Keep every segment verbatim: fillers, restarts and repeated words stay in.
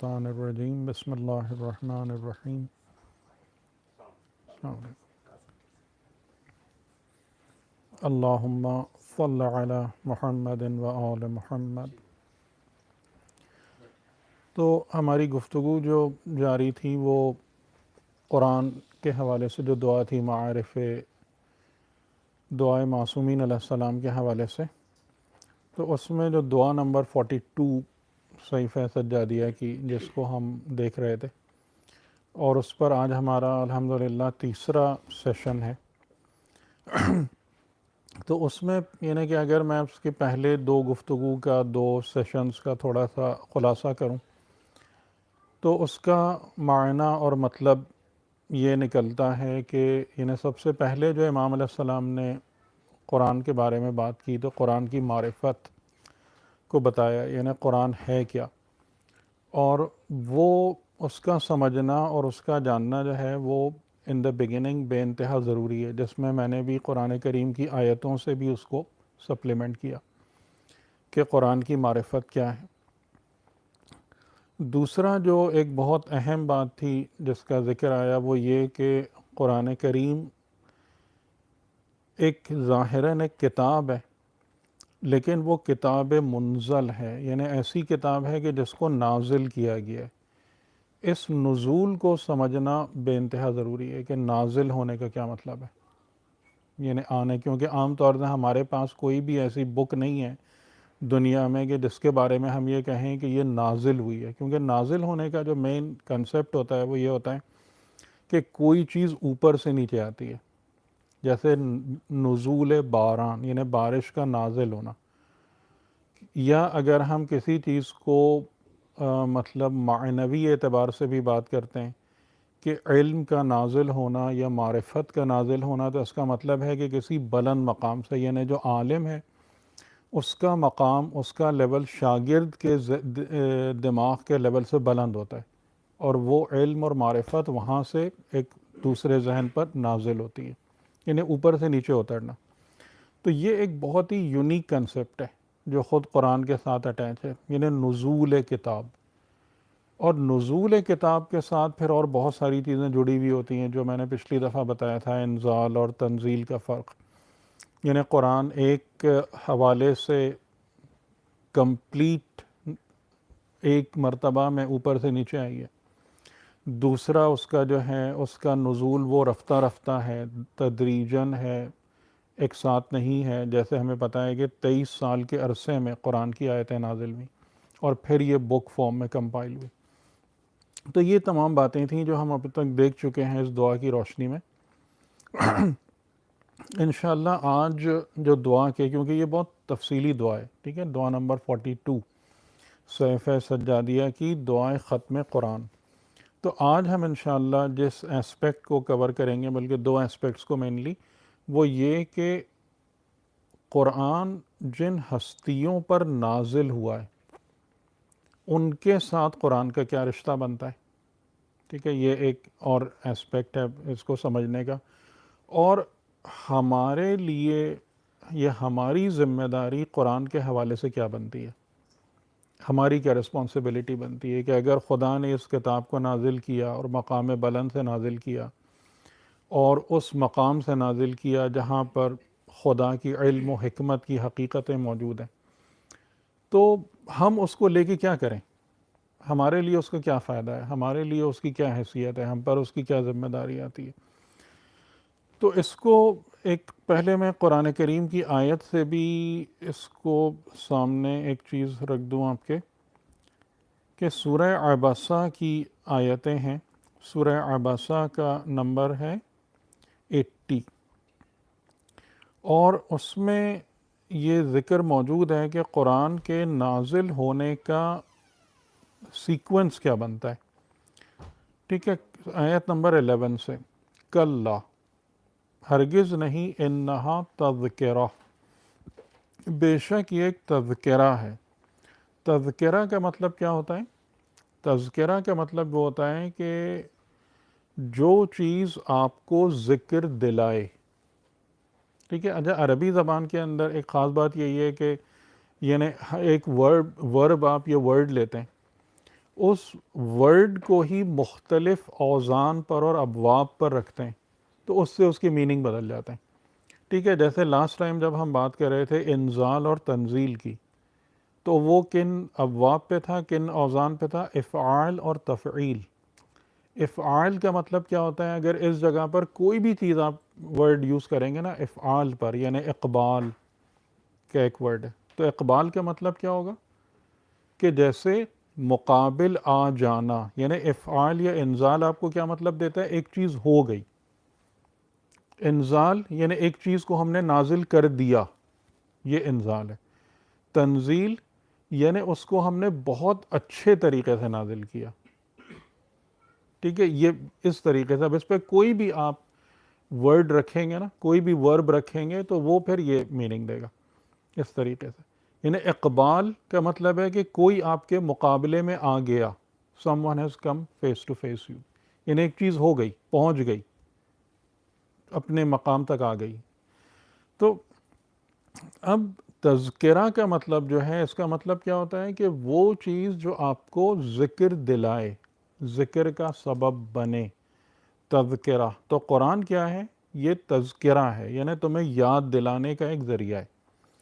الشیطان الرجیم بسم اللہ الرحمن الرحیم. اللہم صل علی محمد و آل محمد. تو ہماری گفتگو جو جاری تھی وہ قرآن کے حوالے سے جو دعا تھی معارف دعائے معصومین علیہ السلام کے حوالے سے، تو اس میں جو دعا نمبر فورٹی ٹو صحیفہ سجادیہ کی جس کو ہم دیکھ رہے تھے، اور اس پر آج ہمارا الحمدللہ تیسرا سیشن ہے. تو اس میں یعنی کہ اگر میں اس کے پہلے دو گفتگو کا دو سیشنز کا تھوڑا سا خلاصہ کروں تو اس کا معنی اور مطلب یہ نکلتا ہے کہ یعنی سب سے پہلے جو امام علیہ السلام نے قرآن کے بارے میں بات کی تو قرآن کی معرفت کو بتایا، یعنی قرآن ہے کیا، اور وہ اس کا سمجھنا اور اس کا جاننا جو ہے وہ ان دا بگننگ بے انتہا ضروری ہے، جس میں میں نے بھی قرآن کریم کی آیتوں سے بھی اس کو سپلیمنٹ کیا کہ قرآن کی معرفت کیا ہے. دوسرا جو ایک بہت اہم بات تھی جس کا ذکر آیا وہ یہ کہ قرآن کریم ایک ظاہراً ایک کتاب ہے، لیکن وہ کتاب منزل ہے، یعنی ایسی کتاب ہے کہ جس کو نازل کیا گیا ہے. اس نزول کو سمجھنا بے انتہا ضروری ہے کہ نازل ہونے کا کیا مطلب ہے، یعنی آنے، کیونکہ عام طور سے ہمارے پاس کوئی بھی ایسی بک نہیں ہے دنیا میں کہ جس کے بارے میں ہم یہ کہیں کہ یہ نازل ہوئی ہے، کیونکہ نازل ہونے کا جو مین کنسیپٹ ہوتا ہے وہ یہ ہوتا ہے کہ کوئی چیز اوپر سے نیچے آتی ہے، جیسے نزول باران یعنی بارش کا نازل ہونا، یا اگر ہم کسی چیز کو آ, مطلب معنوی اعتبار سے بھی بات کرتے ہیں کہ علم کا نازل ہونا یا معرفت کا نازل ہونا، تو اس کا مطلب ہے کہ کسی بلند مقام سے، یعنی جو عالم ہے اس کا مقام، اس کا لیول شاگرد کے دماغ کے لیول سے بلند ہوتا ہے، اور وہ علم اور معرفت وہاں سے ایک دوسرے ذہن پر نازل ہوتی ہے، یعنی اوپر سے نیچے اترنا. تو یہ ایک بہت ہی یونیک کنسیپٹ ہے جو خود قرآن کے ساتھ اٹیچ ہے، یعنی نزول کتاب. اور نزول کتاب کے ساتھ پھر اور بہت ساری چیزیں جڑی ہوئی ہوتی ہیں جو میں نے پچھلی دفعہ بتایا تھا، انزال اور تنزیل کا فرق. یعنی قرآن ایک حوالے سے کمپلیٹ ایک مرتبہ میں اوپر سے نیچے آئی ہے، دوسرا اس کا جو ہے اس کا نزول وہ رفتہ رفتہ ہے، تدریجاً ہے، ایک ساتھ نہیں ہے. جیسے ہمیں پتہ ہے کہ تیئیس سال کے عرصے میں قرآن کی آیتیں نازل ہوئیں اور پھر یہ بک فارم میں کمپائل ہوئی. تو یہ تمام باتیں تھیں جو ہم اب تک دیکھ چکے ہیں اس دعا کی روشنی میں. انشاءاللہ آج جو دعا کے، کیونکہ یہ بہت تفصیلی دعا ہے، ٹھیک ہے، دعا نمبر فورٹی ٹو صحیفہ سجادیہ کی دعائے ختم قرآن. تو آج ہم انشاءاللہ جس اسپیکٹ کو کور کریں گے، بلکہ دو اسپیکٹس کو مینلی، وہ یہ کہ قرآن جن ہستیوں پر نازل ہوا ہے ان کے ساتھ قرآن کا کیا رشتہ بنتا ہے. ٹھیک ہے، یہ ایک اور اسپیکٹ ہے اس کو سمجھنے کا. اور ہمارے لیے یہ ہماری ذمہ داری قرآن کے حوالے سے کیا بنتی ہے، ہماری کیا رسپانسبلٹی بنتی ہے کہ اگر خدا نے اس کتاب کو نازل کیا اور مقام بلند سے نازل کیا اور اس مقام سے نازل کیا جہاں پر خدا کی علم و حکمت کی حقیقتیں موجود ہیں، تو ہم اس کو لے کے کیا کریں، ہمارے لیے اس کا کیا فائدہ ہے، ہمارے لیے اس کی کیا حیثیت ہے، ہم پر اس کی کیا ذمہ داری آتی ہے. تو اس کو ایک پہلے میں قرآن کریم کی آیت سے بھی اس کو سامنے ایک چیز رکھ دوں آپ کے کہ سورہ عبسہ کی آیتیں ہیں. سورہ عبسہ کا نمبر ہے ایٹی، اور اس میں یہ ذکر موجود ہے کہ قرآن کے نازل ہونے کا سیکوینس کیا بنتا ہے. ٹھیک ہے، آیت نمبر الیون سے، کلا ہرگز نہیں، انہا تذکرہ، بے شک یہ ایک تذکرہ ہے. تذکرہ کا مطلب کیا ہوتا ہے؟ تذکرہ کا مطلب وہ ہوتا ہے کہ جو چیز آپ کو ذکر دلائے. ٹھیک ہے، اچھا عربی زبان کے اندر ایک خاص بات یہی ہے کہ یعنی ایک ورب ورب آپ یہ ورڈ لیتے ہیں اس ورڈ کو ہی مختلف اوزان پر اور ابواب پر رکھتے ہیں تو اس سے اس کی میننگ بدل جاتے ہیں. ٹھیک ہے، جیسے لاسٹ ٹائم جب ہم بات کر رہے تھے انزال اور تنزیل کی، تو وہ کن ابواب پہ تھا، کن اوزان پہ تھا؟ افعال اور تفعیل. افعال کا مطلب کیا ہوتا ہے؟ اگر اس جگہ پر کوئی بھی چیز آپ ورڈ یوز کریں گے نا افعال پر، یعنی اقبال کا ایک ورڈ ہے، تو اقبال کا مطلب کیا ہوگا کہ جیسے مقابل آ جانا. یعنی افعال یا انزال آپ کو کیا مطلب دیتا ہے؟ ایک چیز ہو گئی. انزال یعنی ایک چیز کو ہم نے نازل کر دیا، یہ انزال ہے. تنزیل یعنی اس کو ہم نے بہت اچھے طریقے سے نازل کیا. ٹھیک ہے، یہ اس طریقے سے. اب اس پہ کوئی بھی آپ ورڈ رکھیں گے نا، کوئی بھی ورب رکھیں گے تو وہ پھر یہ میننگ دے گا اس طریقے سے. یعنی اقبال کا مطلب ہے کہ کوئی آپ کے مقابلے میں آ گیا. Someone has come face to face you. یعنی ایک چیز ہو گئی، پہنچ گئی، اپنے مقام تک آ گئی. تو اب تذکرہ کا مطلب جو ہے، اس کا مطلب کیا ہوتا ہے کہ وہ چیز جو آپ کو ذکر دلائے، ذکر کا سبب بنے. تذکرہ تو قرآن کیا ہے؟ یہ تذکرہ ہے، یعنی تمہیں یاد دلانے کا ایک ذریعہ ہے.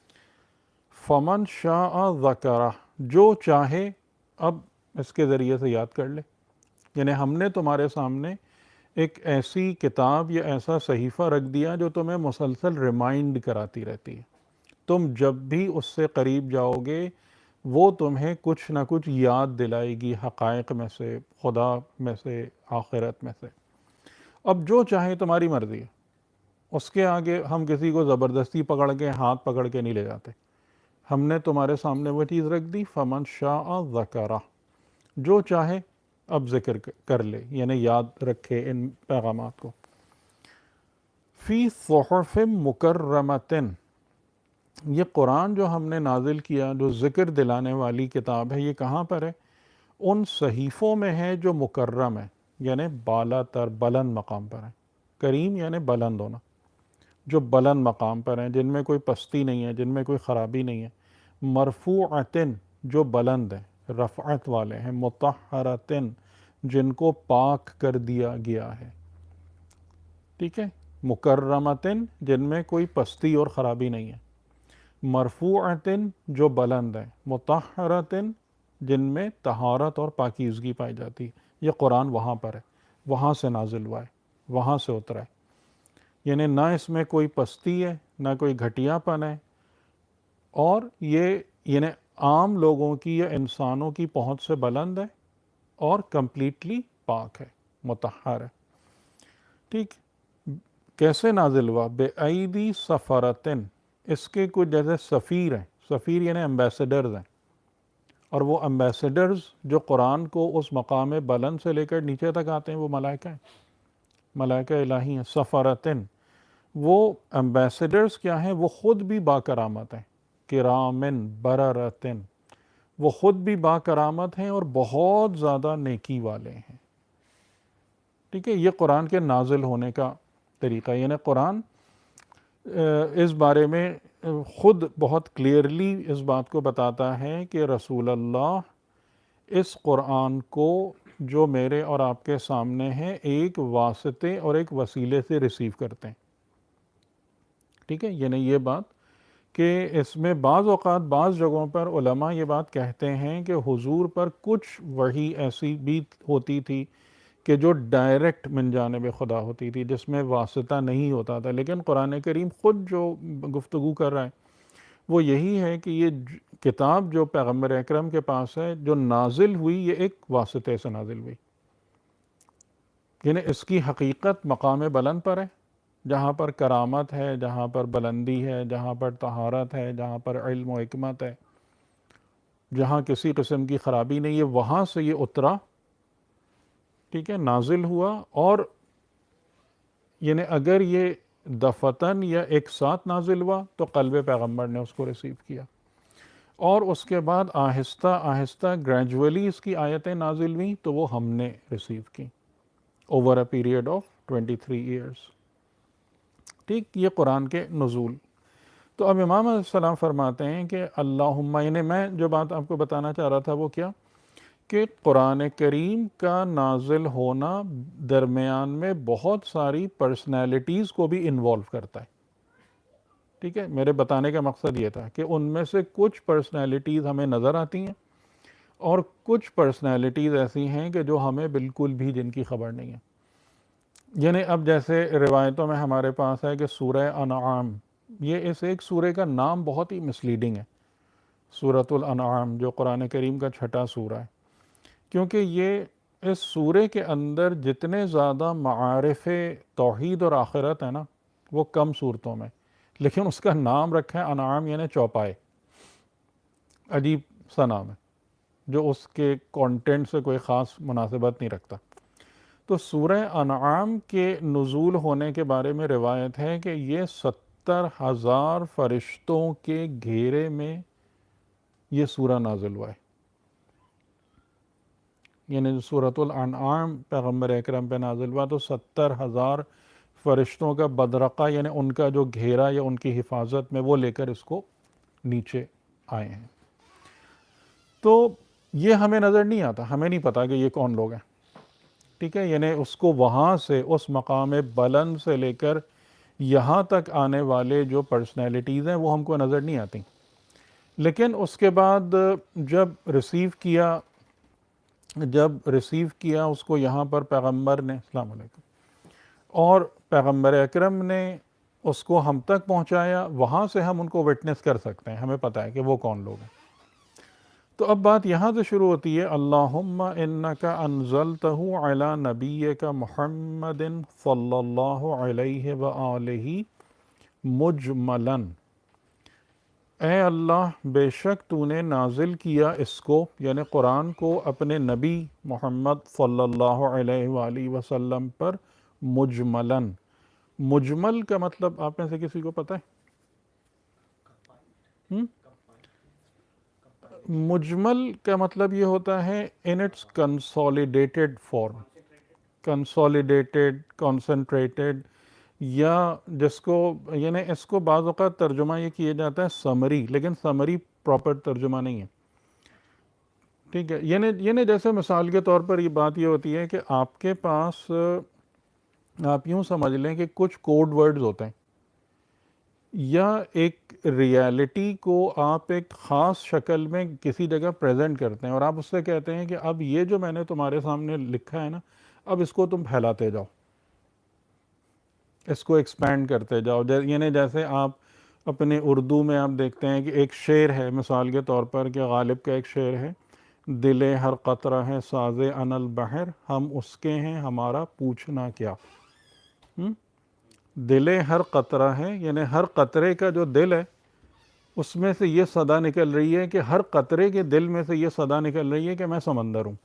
فمن شاء ذکرہ، جو چاہے اب اس کے ذریعے سے یاد کر لے. یعنی ہم نے تمہارے سامنے ایک ایسی کتاب یا ایسا صحیفہ رکھ دیا جو تمہیں مسلسل ریمائنڈ کراتی رہتی ہے. تم جب بھی اس سے قریب جاؤ گے وہ تمہیں کچھ نہ کچھ یاد دلائے گی، حقائق میں سے، خدا میں سے، آخرت میں سے. اب جو چاہے تمہاری مرضی ہے، اس کے آگے ہم کسی کو زبردستی پکڑ کے ہاتھ پکڑ کے نہیں لے جاتے. ہم نے تمہارے سامنے وہ چیز رکھ دی. فمن شاء ذکرہ، جو چاہے اب ذکر کر لے، یعنی یاد رکھے ان پیغامات کو. فی صحف مکرمۃ، یہ قرآن جو ہم نے نازل کیا، جو ذکر دلانے والی کتاب ہے، یہ کہاں پر ہے؟ ان صحیفوں میں ہے جو مکرم ہے، یعنی بالا تر، بلند مقام پر ہے. کریم یعنی بلند ہونا، جو بلند مقام پر ہیں، جن میں کوئی پستی نہیں ہے، جن میں کوئی خرابی نہیں ہے. مرفوعتن، جو بلند ہیں، رفعت والے ہیں. مطہرتن، جن کو پاک کر دیا گیا ہے. ٹھیک ہے، مکرمتن، جن میں کوئی پستی اور خرابی نہیں ہے. مرفوعتن، جو بلند ہیں. مطہرتن، جن میں طہارت اور پاکیزگی پائی جاتی ہے. یہ قرآن وہاں پر ہے، وہاں سے نازل ہوا ہے، وہاں سے اترا ہے. یعنی نہ اس میں کوئی پستی ہے، نہ کوئی گھٹیا پن ہے، اور یہ یعنی عام لوگوں کی یا انسانوں کی پہنچ سے بلند ہے اور کمپلیٹلی پاک ہے، مطہر ہے. ٹھیک، کیسے نازل ہوا؟ بے ایدی سفرتن، اس کے کچھ جیسے سفیر ہیں. سفیر یعنی امبیسڈرز ہیں، اور وہ امبیسڈرز جو قرآن کو اس مقام بلند سے لے کر نیچے تک آتے ہیں وہ ملائکہ ہیں، ملائکہ الہی ہیں. سفرتن، وہ امبیسڈرز کیا ہیں؟ وہ خود بھی با کرامت ہیں. کرامن بررتن، وہ خود بھی با کرامت ہیں اور بہت زیادہ نیکی والے ہیں. ٹھیک ہے، یہ قرآن کے نازل ہونے کا طریقہ. یعنی قرآن اس بارے میں خود بہت کلیئرلی اس بات کو بتاتا ہے کہ رسول اللہ اس قرآن کو جو میرے اور آپ کے سامنے ہے ایک واسطے اور ایک وسیلے سے ریسیو کرتے ہیں. ٹھیک ہے، یعنی یہ بات کہ اس میں بعض اوقات بعض جگہوں پر علماء یہ بات کہتے ہیں کہ حضور پر کچھ وحی ایسی بھی ہوتی تھی کہ جو ڈائریکٹ من جانب خدا ہوتی تھی، جس میں واسطہ نہیں ہوتا تھا. لیکن قرآن کریم خود جو گفتگو کر رہا ہے وہ یہی ہے کہ یہ کتاب جو پیغمبر اکرم کے پاس ہے، جو نازل ہوئی، یہ ایک واسطے سے نازل ہوئی. یعنی اس کی حقیقت مقام بلند پر ہے، جہاں پر کرامت ہے، جہاں پر بلندی ہے، جہاں پر طہارت ہے، جہاں پر علم و حکمت ہے، جہاں کسی قسم کی خرابی نہیں ہے، وہاں سے یہ اترا. ٹھیک ہے، نازل ہوا. اور یعنی اگر یہ دفتن یا ایک ساتھ نازل ہوا تو قلب پیغمبر نے اس کو ریسیو کیا، اور اس کے بعد آہستہ آہستہ گریجولی اس کی آیتیں نازل ہوئیں تو وہ ہم نے ریسیو کی over a period of twenty three years. ٹھیک، یہ قرآن کے نزول. تو اب امام علیہ السلام فرماتے ہیں کہ اللہم، یعنی میں جو بات آپ کو بتانا چاہ رہا تھا وہ کیا کہ قرآن کریم کا نازل ہونا درمیان میں بہت ساری پرسنالٹیز کو بھی انوالو کرتا ہے. ٹھیک ہے، میرے بتانے کا مقصد یہ تھا کہ ان میں سے کچھ پرسنالٹیز ہمیں نظر آتی ہیں اور کچھ پرسنالٹیز ایسی ہیں کہ جو ہمیں بالکل بھی جن کی خبر نہیں ہے. یعنی اب جیسے روایتوں میں ہمارے پاس ہے کہ سورہ انعام، یہ اس ایک سورہ کا نام بہت ہی مسلیڈنگ ہے، سورۃ الانعام، جو قرآن کریم کا چھٹا سورہ ہے، کیونکہ یہ اس سورے کے اندر جتنے زیادہ معارف توحید اور آخرت ہیں نا وہ کم صورتوں میں، لیکن اس کا نام رکھا ہے انعام، یعنی چوپائے. عجیب سا نام ہے جو اس کے کانٹینٹ سے کوئی خاص مناسبت نہیں رکھتا. تو سورہ انعام کے نزول ہونے کے بارے میں روایت ہے کہ یہ ستر ہزار فرشتوں کے گھیرے میں یہ سورہ نازل ہوا ہے. یعنی جو سورۃ الانعام پیغمبر اکرم پہ نازل ہوا تو ستر ہزار فرشتوں کا بدرقہ، یعنی ان کا جو گھیرا یا ان کی حفاظت میں، وہ لے کر اس کو نیچے آئے ہیں. تو یہ ہمیں نظر نہیں آتا، ہمیں نہیں پتا کہ یہ کون لوگ ہیں. ٹھیک ہے، یعنی اس کو وہاں سے، اس مقام بلند سے لے کر یہاں تک آنے والے جو پرسنالٹیز ہیں وہ ہم کو نظر نہیں آتی. لیکن اس کے بعد جب ریسیو کیا جب ریسیو کیا اس کو یہاں پر پیغمبر نے، السلام علیکم، اور پیغمبر اکرم نے اس کو ہم تک پہنچایا، وہاں سے ہم ان کو وٹنس کر سکتے ہیں، ہمیں پتہ ہے کہ وہ کون لوگ ہیں. تو اب بات یہاں سے شروع ہوتی ہے، اللہم انک انزلتہ علی نبیک محمد صلی اللہ علیہ وآلہ مجملا. اے اللہ، بے شک تو نے نازل کیا اس کو، یعنی قرآن کو، اپنے نبی محمد صلی اللہ علیہ وآلہ وسلم پر مجملاً. مجمل کا مطلب آپ میں سے کسی کو پتہ ہے؟ ہم؟ مجمل کا مطلب یہ ہوتا ہے in its consolidated form, consolidated, concentrated, یا جس کو، یعنی اس کو بعض اوقات ترجمہ یہ کیا جاتا ہے سمری، لیکن سمری پراپر ترجمہ نہیں ہے. ٹھیک ہے، یعنی یعنی جیسے مثال کے طور پر یہ بات یہ ہوتی ہے کہ آپ کے پاس، آپ یوں سمجھ لیں کہ کچھ کوڈ ورڈز ہوتے ہیں، یا ایک ریالٹی کو آپ ایک خاص شکل میں کسی جگہ پریزنٹ کرتے ہیں اور آپ اس سے کہتے ہیں کہ اب یہ جو میں نے تمہارے سامنے لکھا ہے نا، اب اس کو تم پھیلاتے جاؤ، اس کو ایکسپینڈ کرتے جاؤ. یعنی جیسے آپ اپنے اردو میں آپ دیکھتے ہیں کہ ایک شعر ہے مثال کے طور پر، کہ غالب کا ایک شعر ہے، دل ہر قطرہ ہے ساز ان البحر، ہم اس کے ہیں ہمارا پوچھنا کیا. دل ہر قطرہ ہے، یعنی ہر قطرے کا جو دل ہے اس میں سے یہ صدا نکل رہی ہے، کہ ہر قطرے کے دل میں سے یہ صدا نکل رہی ہے کہ میں سمندر ہوں.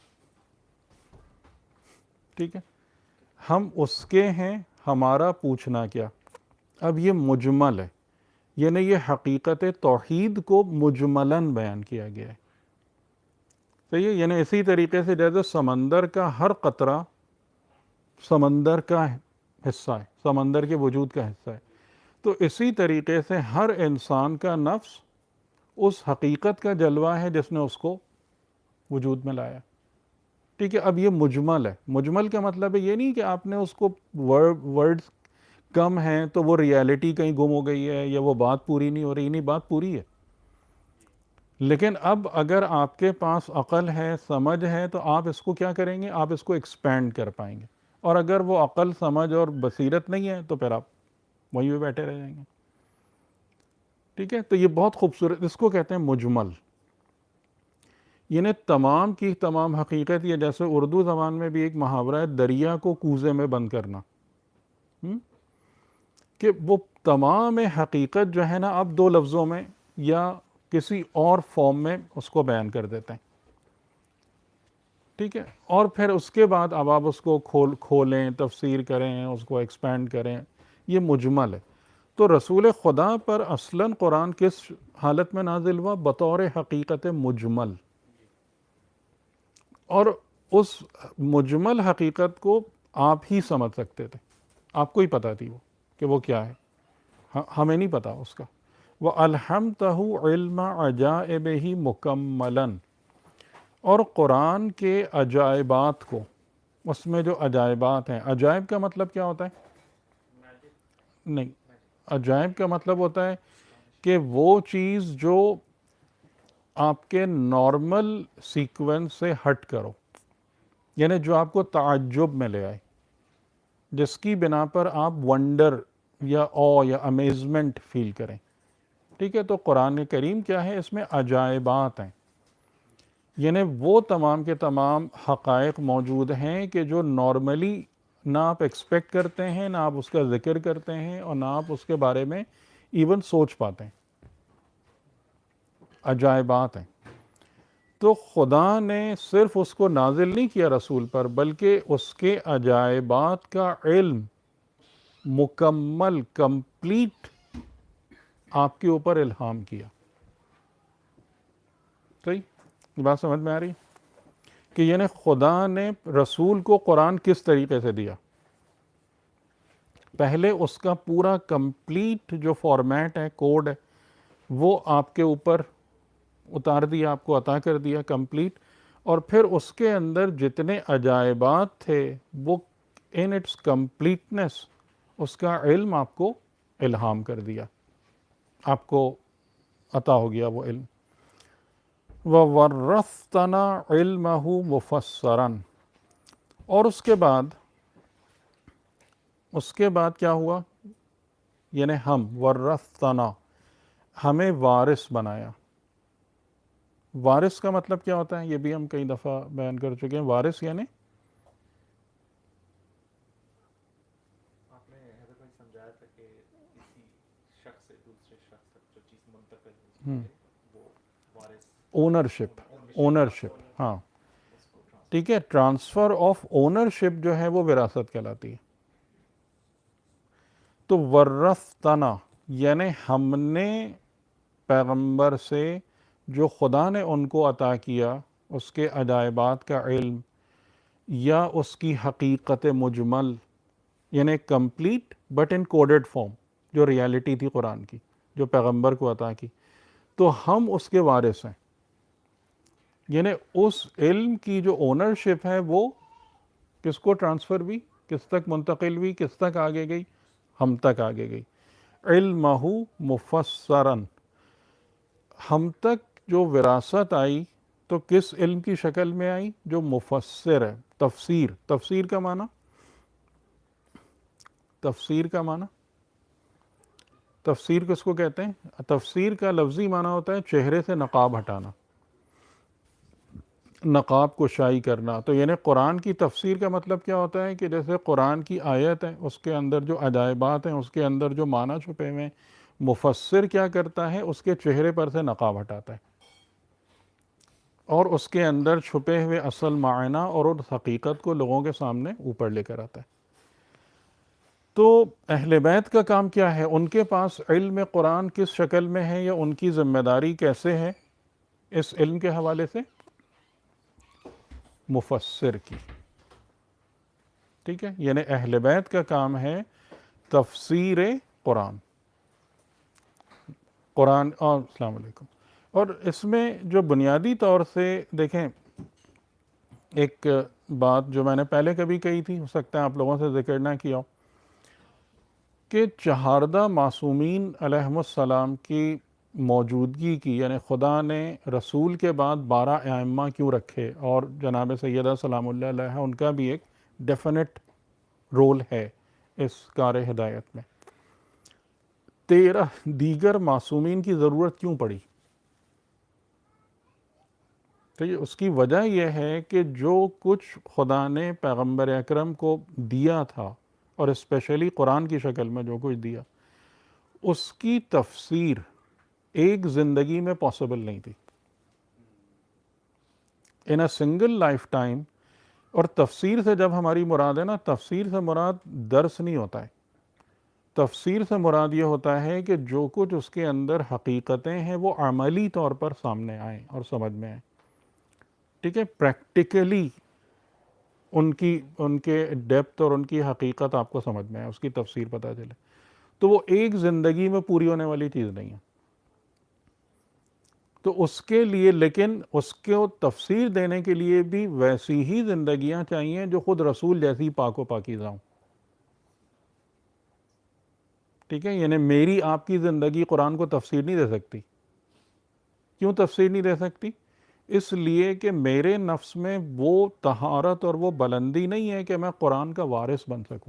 ٹھیک ہے، ہم اس کے ہیں ہمارا پوچھنا کیا. اب یہ مجمل ہے، یعنی یہ حقیقت توحید کو مجملاً بیان کیا گیا ہے. صحیح ہے، یعنی اسی طریقے سے جیسے سمندر کا ہر قطرہ سمندر کا حصہ ہے، سمندر کے وجود کا حصہ ہے، تو اسی طریقے سے ہر انسان کا نفس اس حقیقت کا جلوہ ہے جس نے اس کو وجود میں لایا. ٹھیک ہے، اب یہ مجمل ہے. مجمل کا مطلب ہے یہ نہیں کہ آپ نے اس کو ورڈز کم ہیں تو وہ ریالٹی کہیں گم ہو گئی ہے یا وہ بات پوری نہیں ہو رہی. نہیں، بات پوری ہے، لیکن اب اگر آپ کے پاس عقل ہے، سمجھ ہے، تو آپ اس کو کیا کریں گے؟ آپ اس کو ایکسپینڈ کر پائیں گے. اور اگر وہ عقل، سمجھ اور بصیرت نہیں ہے تو پھر آپ وہیں پہ بیٹھے رہ جائیں گے. ٹھیک ہے، تو یہ بہت خوبصورت، اس کو کہتے ہیں مجمل. یعنی تمام کی تمام حقیقت، یہ جیسے اردو زبان میں بھی ایک محاورہ ہے، دریا کو کوزے میں بند کرنا، کہ وہ تمام حقیقت جو ہے نا آپ دو لفظوں میں یا کسی اور فارم میں اس کو بیان کر دیتے ہیں. ٹھیک ہے، اور پھر اس کے بعد اب آپ اس کو کھول کھولیں، تفسیر کریں، اس کو ایکسپینڈ کریں. یہ مجمل ہے. تو رسول خدا پر اصلاً قرآن کس حالت میں نازل ہوا؟ بطور حقیقت مجمل. اور اس مجمل حقیقت کو آپ ہی سمجھ سکتے تھے، آپ کو ہی پتہ تھی وہ کہ وہ کیا ہے، ہمیں نہیں پتا اس کا. وَأَلْحَمْتَهُ عِلْمَ عَجَائِبِهِ مُكَمَّلًا. اور قرآن کے عجائبات کو، اس میں جو عجائبات ہیں، عجائب کا مطلب کیا ہوتا ہے؟ نہیں، عجائب کا مطلب ہوتا ہے کہ وہ چیز جو آپ کے نارمل سیکوینس سے ہٹ کرو، یعنی جو آپ کو تعجب میں لے آئے، جس کی بنا پر آپ ونڈر یا او یا امیزمنٹ فیل کریں. ٹھیک ہے، تو قرآن کریم کیا ہے؟ اس میں عجائبات ہیں، یعنی وہ تمام کے تمام حقائق موجود ہیں کہ جو نارملی نہ آپ ایکسپیکٹ کرتے ہیں، نہ آپ اس کا ذکر کرتے ہیں، اور نہ آپ اس کے بارے میں ایون سوچ پاتے ہیں. عجائبات ہیں. تو خدا نے صرف اس کو نازل نہیں کیا رسول پر، بلکہ اس کے عجائبات کا علم مکمل، کمپلیٹ آپ کے اوپر الہام کیا. صحیح بات سمجھ میں آ رہی کہ یعنی خدا نے رسول کو قرآن کس طریقے سے دیا؟ پہلے اس کا پورا کمپلیٹ جو فارمیٹ ہے، کوڈ ہے، وہ آپ کے اوپر اتار دیا، آپ کو عطا کر دیا کمپلیٹ. اور پھر اس کے اندر جتنے عجائبات تھے وہ ان اٹس کمپلیٹنس، اس کا علم آپ کو الہام کر دیا، آپ کو عطا ہو گیا وہ علم. وَوَرَّثْتَنَا عِلْمَهُ مُفَسَّرًا. اور اس کے بعد اس کے بعد کیا ہوا؟ یعنی ہم ورثتنا، ہمیں وارث بنایا. وارث کا مطلب کیا ہوتا ہے؟ یہ بھی ہم کئی دفعہ بیان کر چکے ہیں. وارث یعنی آپ نے حضرت بھائی سمجھایا تھا کہ کسی شخص سے دوسرے شخص تک جو چیز منتقل ہوتی ہے وہ وارث، اونرشپ. اونرشپ، ہاں ٹھیک ہے. ٹرانسفر آف اونرشپ جو ہے وہ وراثت کہلاتی ہے. تو ورثتنا یعنی ہم نے پیغمبر سے جو خدا نے ان کو عطا کیا، اس کے عجائبات کا علم یا اس کی حقیقت مجمل، یعنی complete but encoded form, جو ریالٹی تھی قرآن کی جو پیغمبر کو عطا کی، تو ہم اس کے وارث ہیں. یعنی اس علم کی جو اونرشپ ہے وہ کس کو ٹرانسفر ہوئی، کس تک منتقل ہوئی، کس تک آگے گئی؟ ہم تک آگے گئی. علمہ مفسراً، ہم تک جو وراثت آئی تو کس علم کی شکل میں آئی؟ جو مفسر ہے. تفسیر، تفسیر کا معنی تفسیر کا معنی تفسیر کس کو کہتے ہیں؟ تفسیر کا لفظی معنی ہوتا ہے چہرے سے نقاب ہٹانا، نقاب کو شائع کرنا. تو یعنی قرآن کی تفسیر کا مطلب کیا ہوتا ہے کہ جیسے قرآن کی آیت ہے، اس کے اندر جو عجائبات ہیں، اس کے اندر جو معنی چھپے ہوئے ہیں، مفسر کیا کرتا ہے؟ اس کے چہرے پر سے نقاب ہٹاتا ہے اور اس کے اندر چھپے ہوئے اصل معنی اور اس حقیقت کو لوگوں کے سامنے اوپر لے کر آتا ہے. تو اہل بیت کا کام کیا ہے؟ ان کے پاس علم قرآن کس شکل میں ہے، یا ان کی ذمہ داری کیسے ہے اس علم کے حوالے سے؟ مفسر کی. ٹھیک ہے، یعنی اہل بیت کا کام ہے تفسیر قرآن. قرآن اور السلام علیکم. اور اس میں جو بنیادی طور سے دیکھیں، ایک بات جو میں نے پہلے کبھی کہی تھی، ہو سکتا ہے آپ لوگوں سے ذکر نہ کیا ہو، کہ چہاردہ معصومین علیہم السلام کی موجودگی کی، یعنی خدا نے رسول کے بعد بارہ ائمہ کیوں رکھے، اور جناب سیدہ سلام اللہ علیہ ان کا بھی ایک ڈیفینٹ رول ہے اس کار ہدایت میں. تیرہ دیگر معصومین کی ضرورت کیوں پڑی؟ تو یہ اس کی وجہ یہ ہے کہ جو کچھ خدا نے پیغمبر اکرم کو دیا تھا، اور اسپیشلی قرآن کی شکل میں جو کچھ دیا، اس کی تفسیر ایک زندگی میں پاسبل نہیں تھی in a single lifetime. اور تفسیر سے جب ہماری مراد ہے نا، تفسیر سے مراد درس نہیں ہوتا ہے. تفسیر سے مراد یہ ہوتا ہے کہ جو کچھ اس کے اندر حقیقتیں ہیں وہ عملی طور پر سامنے آئیں اور سمجھ میں آئیں. ٹھیک ہے، پریکٹیکلی ان کی ان کے ڈیپتھ اور ان کی حقیقت آپ کو سمجھ میں آئے، اس کی تفسیر پتہ چلے. تو وہ ایک زندگی میں پوری ہونے والی چیز نہیں ہے. تو اس کے لیے لیکن اس کو تفسیر دینے کے لیے بھی ویسی ہی زندگیاں چاہیے جو خود رسول جیسی پاک و پاکیزہ ہوں. ٹھیک ہے، یعنی میری آپ کی زندگی قرآن کو تفسیر نہیں دے سکتی. کیوں تفسیر نہیں دے سکتی؟ اس لیے کہ میرے نفس میں وہ طہارت اور وہ بلندی نہیں ہے کہ میں قرآن کا وارث بن سکوں.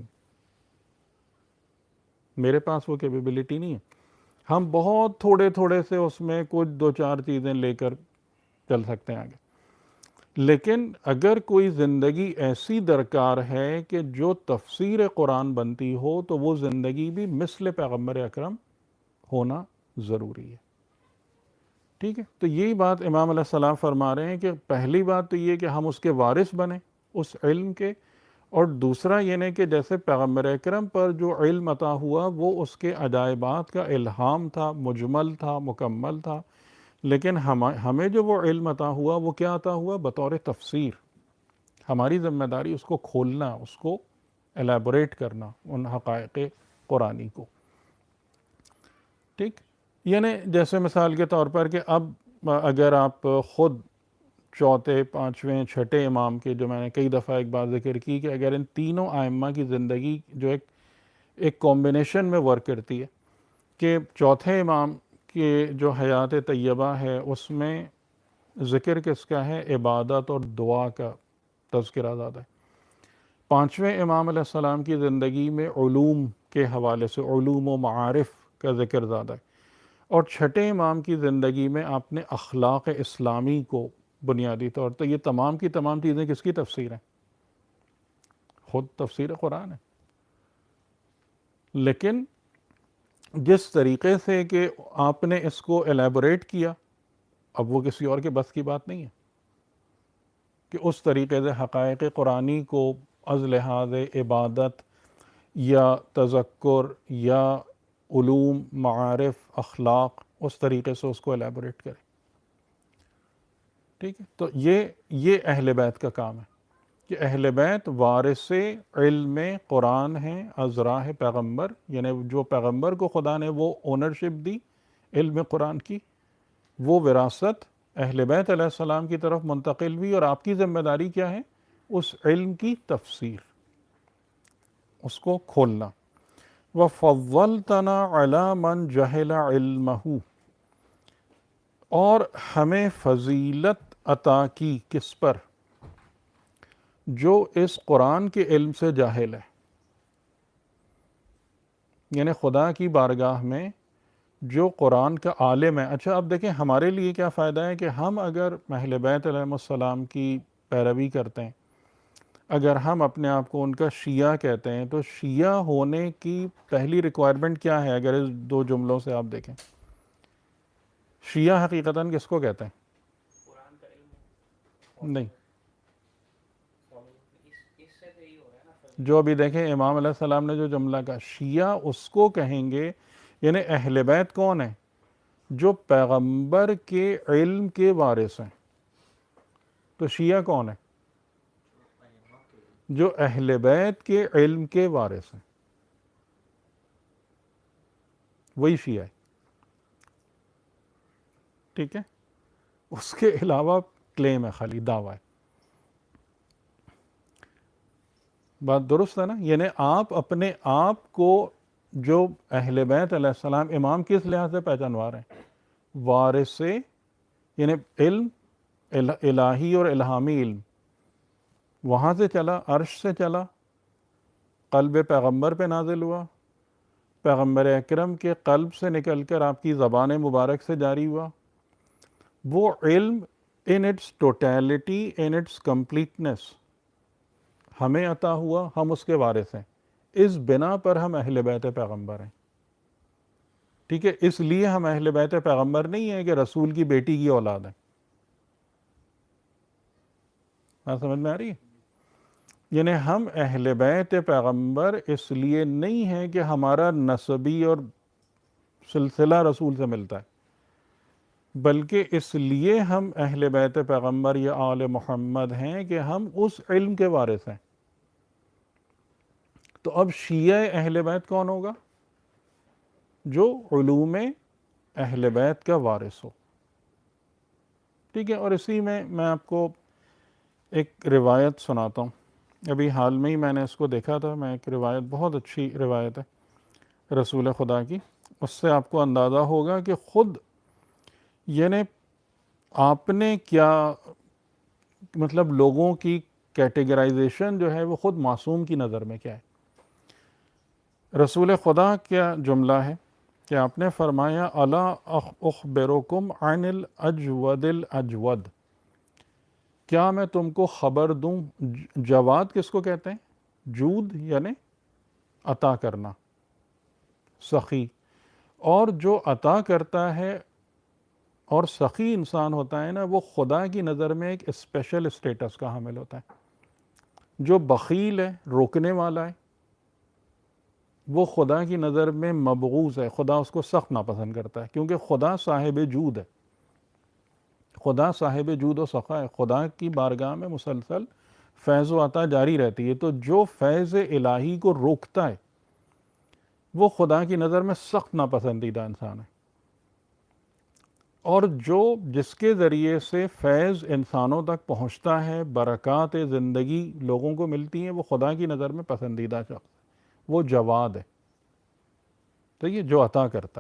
میرے پاس وہ کیپیبلٹی نہیں ہے. ہم بہت تھوڑے تھوڑے سے اس میں کچھ دو چار چیزیں لے کر چل سکتے ہیں آگے. لیکن اگر کوئی زندگی ایسی درکار ہے کہ جو تفسیر قرآن بنتی ہو تو وہ زندگی بھی مثل پیغمبر اکرم ہونا ضروری ہے. ٹھیک ہے، تو یہی بات امام علیہ السلام فرما رہے ہیں کہ پہلی بات تو یہ کہ ہم اس کے وارث بنیں اس علم کے، اور دوسرا یہ نہیں کہ جیسے پیغمبر اکرم پر جو علم عطا ہوا وہ اس کے عجائبات کا الہام تھا، مجمل تھا، مکمل تھا، لیکن ہمیں جو وہ علم عطا ہوا وہ کیا عطا ہوا؟ بطور تفسیر. ہماری ذمہ داری اس کو کھولنا، اس کو ایلیبوریٹ کرنا ان حقائق قرآنی کو. ٹھیک، یعنی جیسے مثال کے طور پر کہ اب اگر آپ خود چوتھے، پانچویں، چھٹے امام کے، جو میں نے کئی دفعہ ایک بات ذکر کی کہ اگر ان تینوں ائمہ کی زندگی جو ایک ایک کمبینیشن میں ورک کرتی ہے کہ چوتھے امام کے جو حیات طیبہ ہے اس میں ذکر کس کا ہے؟ عبادت اور دعا کا تذکرہ زیادہ ہے. پانچویں امام علیہ السلام کی زندگی میں علوم کے حوالے سے علوم و معارف کا ذکر زیادہ ہے. اور چھٹے امام کی زندگی میں آپ نے اخلاق اسلامی کو بنیادی طور. تو یہ تمام کی تمام چیزیں کس کی تفسیر ہیں؟ خود تفسیر قرآن ہے. لیکن جس طریقے سے کہ آپ نے اس کو ایلیبوریٹ کیا، اب وہ کسی اور کے بس کی بات نہیں ہے کہ اس طریقے سے حقائق قرآنی کو از لحاظ عبادت یا تذکر یا علوم، معارف، اخلاق، اس طریقے سے اس کو ایلیبوریٹ کرے. ٹھیک ہے، تو یہ یہ اہل بیت کا کام ہے کہ اہل بیت وارث علم قرآن ہیں از راہ پیغمبر، یعنی جو پیغمبر کو خدا نے وہ اونرشپ دی علم قرآن کی، وہ وراثت اہل بیت علیہ السلام کی طرف منتقل ہوئی، اور آپ کی ذمہ داری کیا ہے؟ اس علم کی تفسیر، اس کو کھولنا. وَفَضَّلْتَنَا عَلَى مَنْ جَهِلَ عِلْمَهُ، اور ہمیں فضیلت عطا کی کس پر؟ جو اس قرآن کے علم سے جاہل ہے. یعنی خدا کی بارگاہ میں جو قرآن کا عالم ہے. اچھا اب دیکھیں ہمارے لیے کیا فائدہ ہے کہ ہم اگر اہل بیت علیہ السلام کی پیروی کرتے ہیں، اگر ہم اپنے آپ کو ان کا شیعہ کہتے ہیں، تو شیعہ ہونے کی پہلی ریکوائرمنٹ کیا ہے؟ اگر اس دو جملوں سے آپ دیکھیں، شیعہ حقیقتاً کس کو کہتے ہیں؟ قرآن کا علم نہیں، اس سے تو یہی ہو رہا ہے نا. جو ابھی دیکھیں امام علیہ السلام نے جو جملہ کہا، شیعہ اس کو کہیں گے. یعنی اہل بیت کون ہیں؟ جو پیغمبر کے علم کے وارث ہیں. تو شیعہ کون ہیں؟ جو اہل بیت کے علم کے وارث ہیں، وہی شیعہ ہے. ٹھیک ہے، اس کے علاوہ کلیم ہے، خالی دعویٰ ہے. بات درست ہے نا؟ یعنی آپ اپنے آپ کو جو اہل بیت علیہ السلام امام کس لحاظ سے پہچانوا رہے ہیں؟ وارث سے، یعنی علم الہی اور الہامی علم وہاں سے چلا، عرش سے چلا، قلب پیغمبر پہ نازل ہوا، پیغمبر اکرم کے قلب سے نکل کر آپ کی زبان مبارک سے جاری ہوا. وہ علم in its totality, in its completeness ہمیں عطا ہوا، ہم اس کے وارث ہیں. اس بنا پر ہم اہل بیت پیغمبر ہیں. ٹھیک ہے، اس لیے ہم اہل بیت پیغمبر نہیں ہیں کہ رسول کی بیٹی کی اولاد ہیں. بات سمجھ میں آ رہی ہے؟ یعنی ہم اہل بیت پیغمبر اس لیے نہیں ہیں کہ ہمارا نسبی اور سلسلہ رسول سے ملتا ہے، بلکہ اس لیے ہم اہل بیت پیغمبر یا آل محمد ہیں کہ ہم اس علم کے وارث ہیں. تو اب شیعہ اہل بیت کون ہوگا؟ جو علوم اہل بیت کا وارث ہو. ٹھیک ہے. اور اسی میں میں آپ کو ایک روایت سناتا ہوں. ابھی حال میں ہی میں نے اس کو دیکھا تھا. میں ایک روایت، بہت اچھی روایت ہے رسول خدا کی. اس سے آپ کو اندازہ ہوگا کہ خود یعنی آپ نے کیا مطلب لوگوں کی کیٹیگرائزیشن جو ہے وہ خود معصوم کی نظر میں کیا ہے. رسول خدا کیا جملہ ہے کہ آپ نے فرمایا الا اخبرکم عن الاجود الاجود، کیا میں تم کو خبر دوں. جواد کس کو کہتے ہیں؟ جود یعنی عطا کرنا، سخی. اور جو عطا کرتا ہے اور سخی انسان ہوتا ہے نا، وہ خدا کی نظر میں ایک اسپیشل اسٹیٹس کا حامل ہوتا ہے. جو بخیل ہے، روکنے والا ہے، وہ خدا کی نظر میں مبغوض ہے. خدا اس کو سخت ناپسند کرتا ہے، کیونکہ خدا صاحب جود ہے. خدا صاحب جود و سخا ہے. خدا کی بارگاہ میں مسلسل فیض و عطا جاری رہتی ہے. تو جو فیض الہی کو روکتا ہے وہ خدا کی نظر میں سخت ناپسندیدہ انسان ہے. اور جو جس کے ذریعے سے فیض انسانوں تک پہنچتا ہے، برکات زندگی لوگوں کو ملتی ہیں، وہ خدا کی نظر میں پسندیدہ شخص ہے. وہ جواد ہے. تو یہ جو عطا کرتا ہے،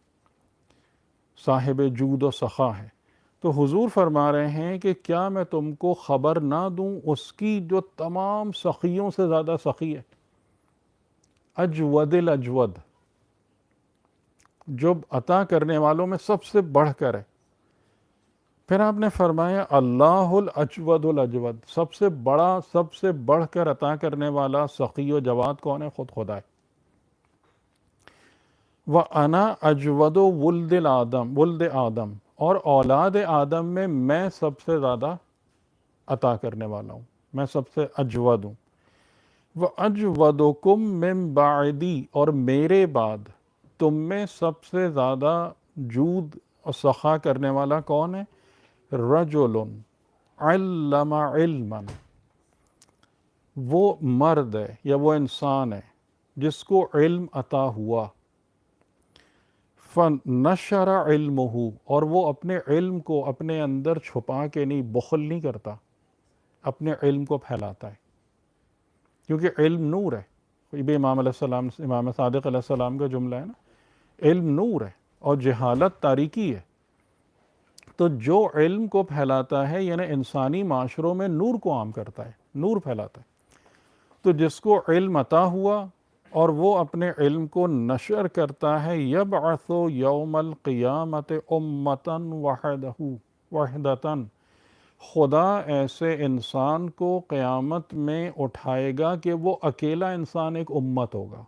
صاحب جود و سخا ہے. تو حضور فرما رہے ہیں کہ کیا میں تم کو خبر نہ دوں اس کی جو تمام سخیوں سے زیادہ سخی ہے. اجود الاجود، جو عطا کرنے والوں میں سب سے بڑھ کر ہے. پھر آپ نے فرمایا اللہ الاجود الاجود، سب سے بڑا، سب سے بڑھ کر عطا کرنے والا سخی و جواد کون ہے؟ خود خدا ہے. وَأَنَا أَجْوَدُ وُلْدِ الْآدَمِ وُلْدِ آدم، اور اولاد آدم میں میں سب سے زیادہ عطا کرنے والا ہوں، میں سب سے اجود ہوں. وَأَجْوَدُكُم مِّن بَعْدِي، اور میرے بعد تم میں سب سے زیادہ جود اور سخا کرنے والا کون ہے؟ رجل علم علما، وہ مرد ہے یا وہ انسان ہے جس کو علم عطا ہوا. فنشر علمہ، اور وہ اپنے علم کو اپنے اندر چھپا کے نہیں، بخل نہیں کرتا، اپنے علم کو پھیلاتا ہے. کیونکہ علم نور ہے. یہ بھی امام علیہ السلام، امام صادق علیہ السلام کا جملہ ہے نا، علم نور ہے اور جہالت تاریکی ہے. تو جو علم کو پھیلاتا ہے یعنی انسانی معاشروں میں نور کو عام کرتا ہے، نور پھیلاتا ہے. تو جس کو علم عطا ہوا اور وہ اپنے علم کو نشر کرتا ہے، یبعث یوم القیامت امتا وحدہ وحدتاً، خدا ایسے انسان کو قیامت میں اٹھائے گا کہ وہ اکیلا انسان ایک امت ہوگا.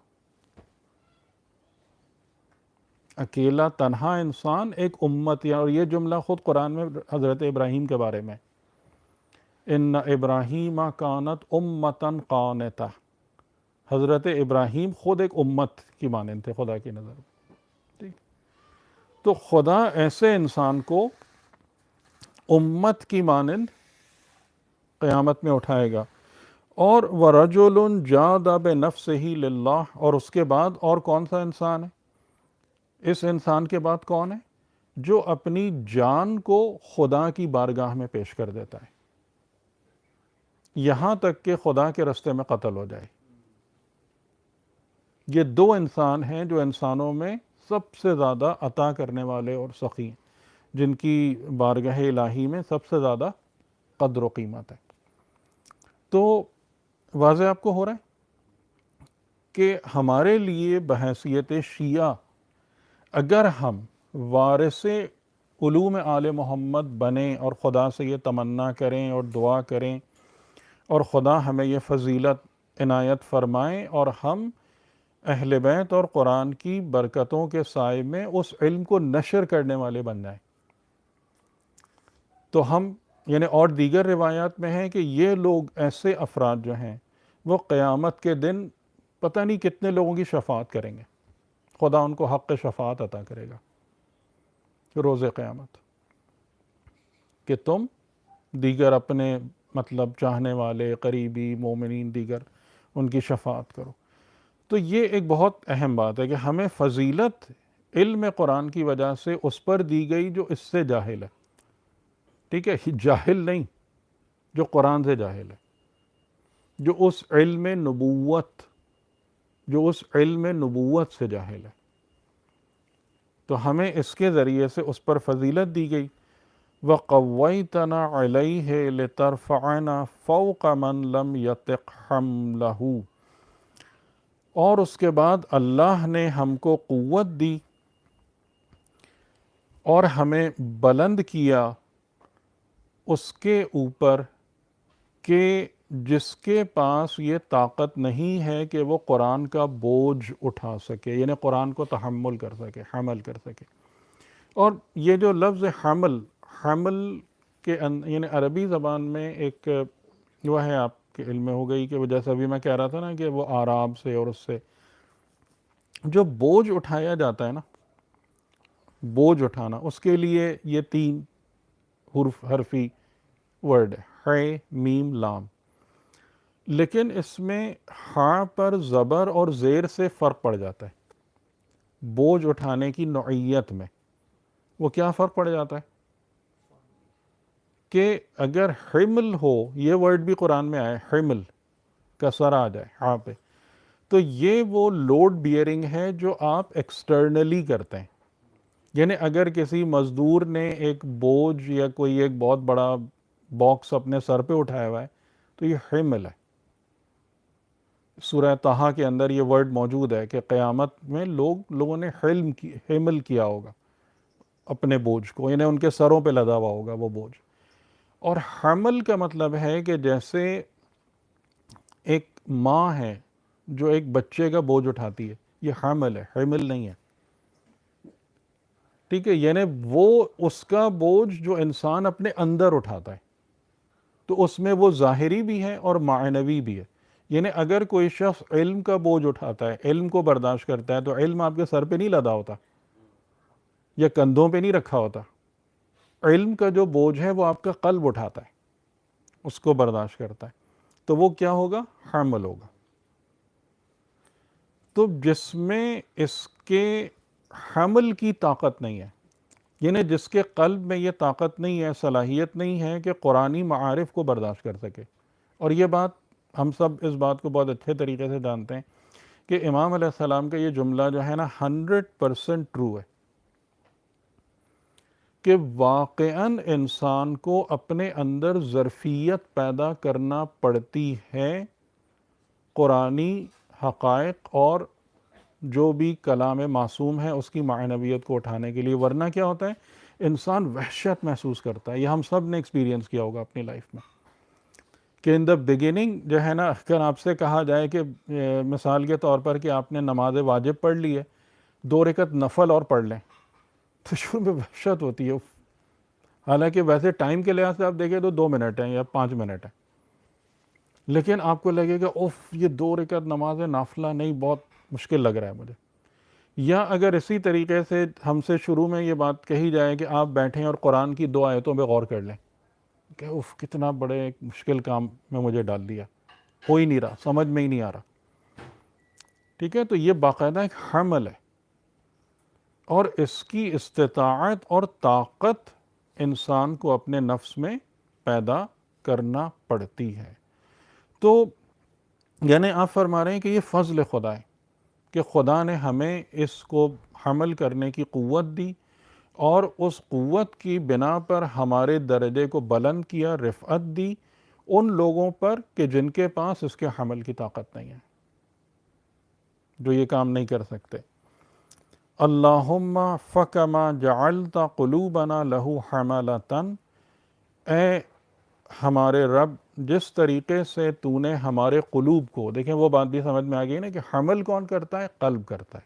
اکیلا تنہا انسان ایک امت. اور یہ جملہ خود قرآن میں حضرت ابراہیم کے بارے میں، ان ابراہیم کانت امتاً قانتہ، حضرت ابراہیم خود ایک امت کی مانند تھے خدا کی نظر میں. ٹھیک. تو خدا ایسے انسان کو امت کی مانند قیامت میں اٹھائے گا. اور وَرَجُلٌ جَادَ بِنَفْسِهِ لِلَّهِ، اور اس کے بعد اور کون سا انسان ہے؟ اس انسان کے بعد کون ہے؟ جو اپنی جان کو خدا کی بارگاہ میں پیش کر دیتا ہے، یہاں تک کہ خدا کے رستے میں قتل ہو جائے. یہ دو انسان ہیں جو انسانوں میں سب سے زیادہ عطا کرنے والے اور سخی ہیں، جن کی بارگاہ الہی میں سب سے زیادہ قدر و قیمت ہے. تو واضح آپ کو ہو رہا ہے کہ ہمارے لیے بحیثیت شیعہ اگر ہم وارث علوم آل محمد بنیں اور خدا سے یہ تمنا کریں اور دعا کریں اور خدا ہمیں یہ فضیلت عنایت فرمائیں اور ہم اہل بیت اور قرآن کی برکتوں کے سائے میں اس علم کو نشر کرنے والے بن جائیں، تو ہم یعنی اور دیگر روایات میں ہیں کہ یہ لوگ ایسے افراد جو ہیں وہ قیامت کے دن پتہ نہیں کتنے لوگوں کی شفاعت کریں گے. خدا ان کو حق شفاعت عطا کرے گا روز قیامت کہ تم دیگر اپنے مطلب چاہنے والے قریبی مومنین دیگر ان کی شفاعت کرو. تو یہ ایک بہت اہم بات ہے کہ ہمیں فضیلت علم قرآن کی وجہ سے اس پر دی گئی جو اس سے جاہل ہے. ٹھیک ہے، جاہل نہیں، جو قرآن سے جاہل ہے، جو اس علم نبوت جو اس علم نبوت سے جاہل ہے، تو ہمیں اس کے ذریعے سے اس پر فضیلت دی گئی. وَقَوَّيْتَنَا عَلَيْهِ لِتَرْفَعَنَا فَوْقَ مَنْ لَمْ يَطِقْ حَمْلَهُ. اور اس کے بعد اللہ نے ہم کو قوت دی اور ہمیں بلند کیا اس کے اوپر کہ جس کے پاس یہ طاقت نہیں ہے کہ وہ قرآن کا بوجھ اٹھا سکے، یعنی قرآن کو تحمل کر سکے، حمل کر سکے. اور یہ جو لفظ حمل حمل کے یعنی عربی زبان میں ایک وہ ہے، آپ کے علم میں ہو گئی کہ وہ جیسا بھی میں کہہ رہا تھا نا کہ وہ آراب سے اور اس سے جو بوجھ اٹھایا جاتا ہے نا، بوجھ اٹھانا، اس کے لیے یہ تین حرف حرفی ورڈ ہے، ہے میم لام. لیکن اس میں ہاں پر زبر اور زیر سے فرق پڑ جاتا ہے. بوجھ اٹھانے کی نوعیت میں وہ کیا فرق پڑ جاتا ہے کہ اگر حمل ہو، یہ ورڈ بھی قرآن میں آئے، حمل کسر آ جائے ہاں پہ، تو یہ وہ لوڈ بیئرنگ ہے جو آپ ایکسٹرنلی کرتے ہیں. یعنی اگر کسی مزدور نے ایک بوجھ یا کوئی ایک بہت بڑا باکس اپنے سر پہ اٹھایا ہوا ہے تو یہ حمل ہے. سورہ طٰہٰ کے اندر یہ ورڈ موجود ہے کہ قیامت میں لوگ لوگوں نے حلم کی حمل کیا ہوگا اپنے بوجھ کو، یعنی ان کے سروں پہ لدا ہوا ہوگا وہ بوجھ. اور حمل کا مطلب ہے کہ جیسے ایک ماں ہے جو ایک بچے کا بوجھ اٹھاتی ہے، یہ حمل ہے، حمل نہیں ہے. ٹھیک ہے، یعنی وہ اس کا بوجھ جو انسان اپنے اندر اٹھاتا ہے، تو اس میں وہ ظاہری بھی ہے اور معنوی بھی ہے. یعنی اگر کوئی شخص علم کا بوجھ اٹھاتا ہے، علم کو برداشت کرتا ہے، تو علم آپ کے سر پہ نہیں لدا ہوتا یا کندھوں پہ نہیں رکھا ہوتا. علم کا جو بوجھ ہے وہ آپ کا قلب اٹھاتا ہے، اس کو برداشت کرتا ہے، تو وہ کیا ہوگا؟ حمل ہوگا. تو جس میں اس کے حمل کی طاقت نہیں ہے، یعنی جس کے قلب میں یہ طاقت نہیں ہے، صلاحیت نہیں ہے کہ قرآنی معارف کو برداشت کر سکے. اور یہ بات ہم سب اس بات کو بہت اچھے طریقے سے جانتے ہیں کہ امام علیہ السلام کا یہ جملہ جو ہے نا ہنڈریڈ پرسنٹ ٹرو ہے کہ واقعاً انسان کو اپنے اندر ظرفیت پیدا کرنا پڑتی ہے قرآنی حقائق اور جو بھی کلام معصوم ہے اس کی معنویت کو اٹھانے کے لیے. ورنہ کیا ہوتا ہے، انسان وحشت محسوس کرتا ہے. یہ ہم سب نے ایکسپیرینس کیا ہوگا اپنی لائف میں کہ ان دا بگننگ جو ہے نا، اگر آپ سے کہا جائے کہ مثال کے طور پر کہ آپ نے نماز واجب پڑھ لی ہے، دو رکعت نفل اور پڑھ لیں، تو شروع میں وحشت ہوتی ہے. حالانکہ ویسے ٹائم کے لحاظ سے آپ دیکھیں تو دو منٹ ہیں یا پانچ منٹ ہیں، لیکن آپ کو لگے گا اوف یہ دو رکعت نماز نافلہ نہیں، بہت مشکل لگ رہا ہے مجھے. یا اگر اسی طریقے سے ہم سے شروع میں یہ بات کہی جائے کہ آپ بیٹھیں اور قرآن کی دو آیتوں پہ غور کر لیں کہ اوف کتنا بڑے ایک مشکل کام میں مجھے ڈال دیا، ہو ہی نہیں رہا، سمجھ میں ہی نہیں آ رہا. ٹھیک ہے، تو یہ باقاعدہ ایک حمل ہے اور اس کی استطاعت اور طاقت انسان کو اپنے نفس میں پیدا کرنا پڑتی ہے. تو یعنی آپ فرما رہے ہیں کہ یہ فضل خدا ہے کہ خدا نے ہمیں اس کو حمل کرنے کی قوت دی اور اس قوت کی بنا پر ہمارے درجے کو بلند کیا، رفعت دی ان لوگوں پر کہ جن کے پاس اس کے حمل کی طاقت نہیں ہے، جو یہ کام نہیں کر سکتے. اللہم فکما جعلت قلوبنا لہو حملتن، اے ہمارے رب جس طریقے سے تو نے ہمارے قلوب کو، دیکھیں وہ بات بھی سمجھ میں آ گئی نا کہ حمل کون کرتا ہے؟ قلب کرتا ہے.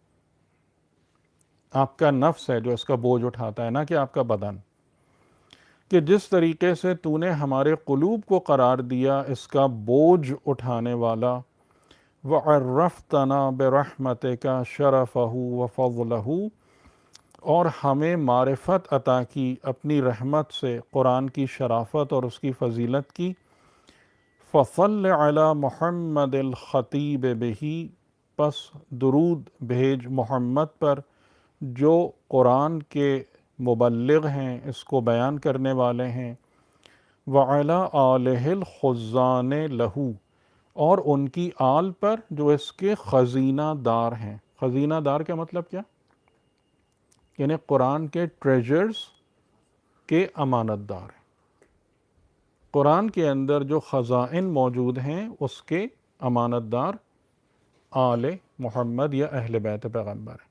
آپ کا نفس ہے جو اس کا بوجھ اٹھاتا ہے، نہ کہ آپ کا بدن. کہ جس طریقے سے تو نے ہمارے قلوب کو قرار دیا اس کا بوجھ اٹھانے والا، وَعَرَّفْتَنَا بِرَحْمَتِكَ شَرَفَهُ وَفَضْلَهُ، اور ہمیں معرفت عطا کی اپنی رحمت سے قرآن کی شرافت اور اس کی فضیلت کی. فَصَلِّ عَلَى مُحَمَّدِ الْخَطِيبِ بِهِ، پس درود بھیج محمد پر جو قرآن کے مبلغ ہیں، اس کو بیان کرنے والے ہیں۔ وعلی آلہ الخزان لہو، اور ان کی آل پر جو اس کے خزینہ دار ہیں۔ خزینہ دار کا مطلب کیا؟ یعنی قرآن کے ٹریجرز کے امانت دار ہیں۔ قرآن کے اندر جو خزائن موجود ہیں اس کے امانت دار آل محمد یا اہل بیت پیغمبر ہیں۔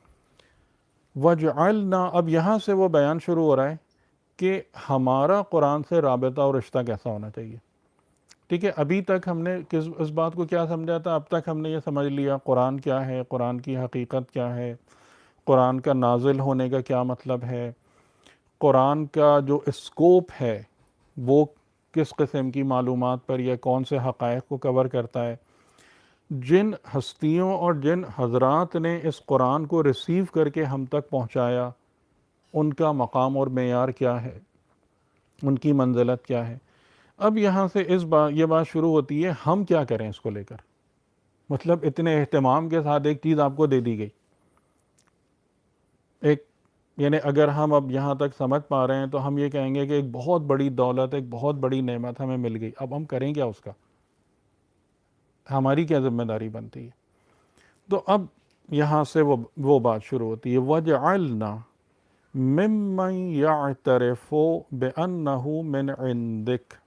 وجعلنا، اب یہاں سے وہ بیان شروع ہو رہا ہے کہ ہمارا قرآن سے رابطہ اور رشتہ کیسا ہونا چاہیے۔ ٹھیک ہے، ابھی تک ہم نے کس اس بات کو کیا سمجھا تھا؟ اب تک ہم نے یہ سمجھ لیا قرآن کیا ہے، قرآن کی حقیقت کیا ہے، قرآن کا نازل ہونے کا کیا مطلب ہے، قرآن کا جو اسکوپ ہے وہ کس قسم کی معلومات پر یا کون سے حقائق کو کور کرتا ہے۔ جن ہستیوں اور جن حضرات نے اس قرآن کو ریسیو کر کے ہم تک پہنچایا، ان کا مقام اور معیار کیا ہے، ان کی منزلت کیا ہے۔ اب یہاں سے اس بات یہ بات شروع ہوتی ہے ہم کیا کریں اس کو لے کر۔ مطلب اتنے اہتمام کے ساتھ ایک چیز آپ کو دے دی گئی، ایک یعنی اگر ہم اب یہاں تک سمجھ پا رہے ہیں تو ہم یہ کہیں گے کہ ایک بہت بڑی دولت، ایک بہت بڑی نعمت ہمیں مل گئی، اب ہم کریں کیا اس کا؟ ہماری کیا ذمہ داری بنتی ہے؟ تو اب یہاں سے وہ وہ بات شروع ہوتی ہے، وَجْعَلْنَا مِمَّن يَعْتَرِفُ بِأَنَّهُ مِنْ عِنْدِكَ،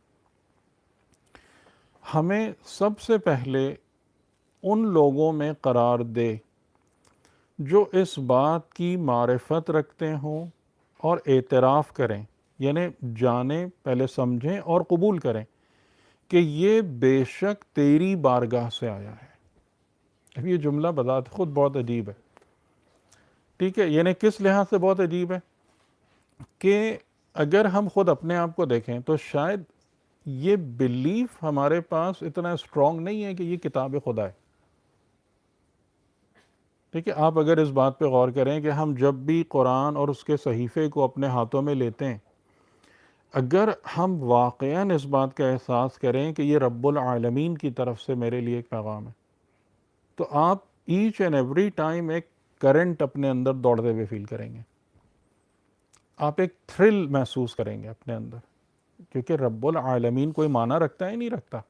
ہمیں سب سے پہلے ان لوگوں میں قرار دے جو اس بات کی معرفت رکھتے ہوں اور اعتراف کریں، یعنی جانیں، پہلے سمجھیں اور قبول کریں کہ یہ بے شک تیری بارگاہ سے آیا ہے۔ اب یہ جملہ بذات خود بہت عجیب ہے، ٹھیک ہے، یعنی کس لحاظ سے بہت عجیب ہے کہ اگر ہم خود اپنے آپ کو دیکھیں تو شاید یہ بلیف ہمارے پاس اتنا اسٹرانگ نہیں ہے کہ یہ کتاب خدا ہے۔ ٹھیک ہے، آپ اگر اس بات پہ غور کریں کہ ہم جب بھی قرآن اور اس کے صحیفے کو اپنے ہاتھوں میں لیتے ہیں، اگر ہم واقعاً اس بات کا احساس کریں کہ یہ رب العالمین کی طرف سے میرے لیے ایک پیغام ہے، تو آپ ایچ اینڈ ایوری ٹائم ایک کرنٹ اپنے اندر دوڑتے ہوئے فیل کریں گے، آپ ایک تھرل محسوس کریں گے اپنے اندر، کیونکہ رب العالمین کوئی معنی رکھتا ہے نہیں رکھتا،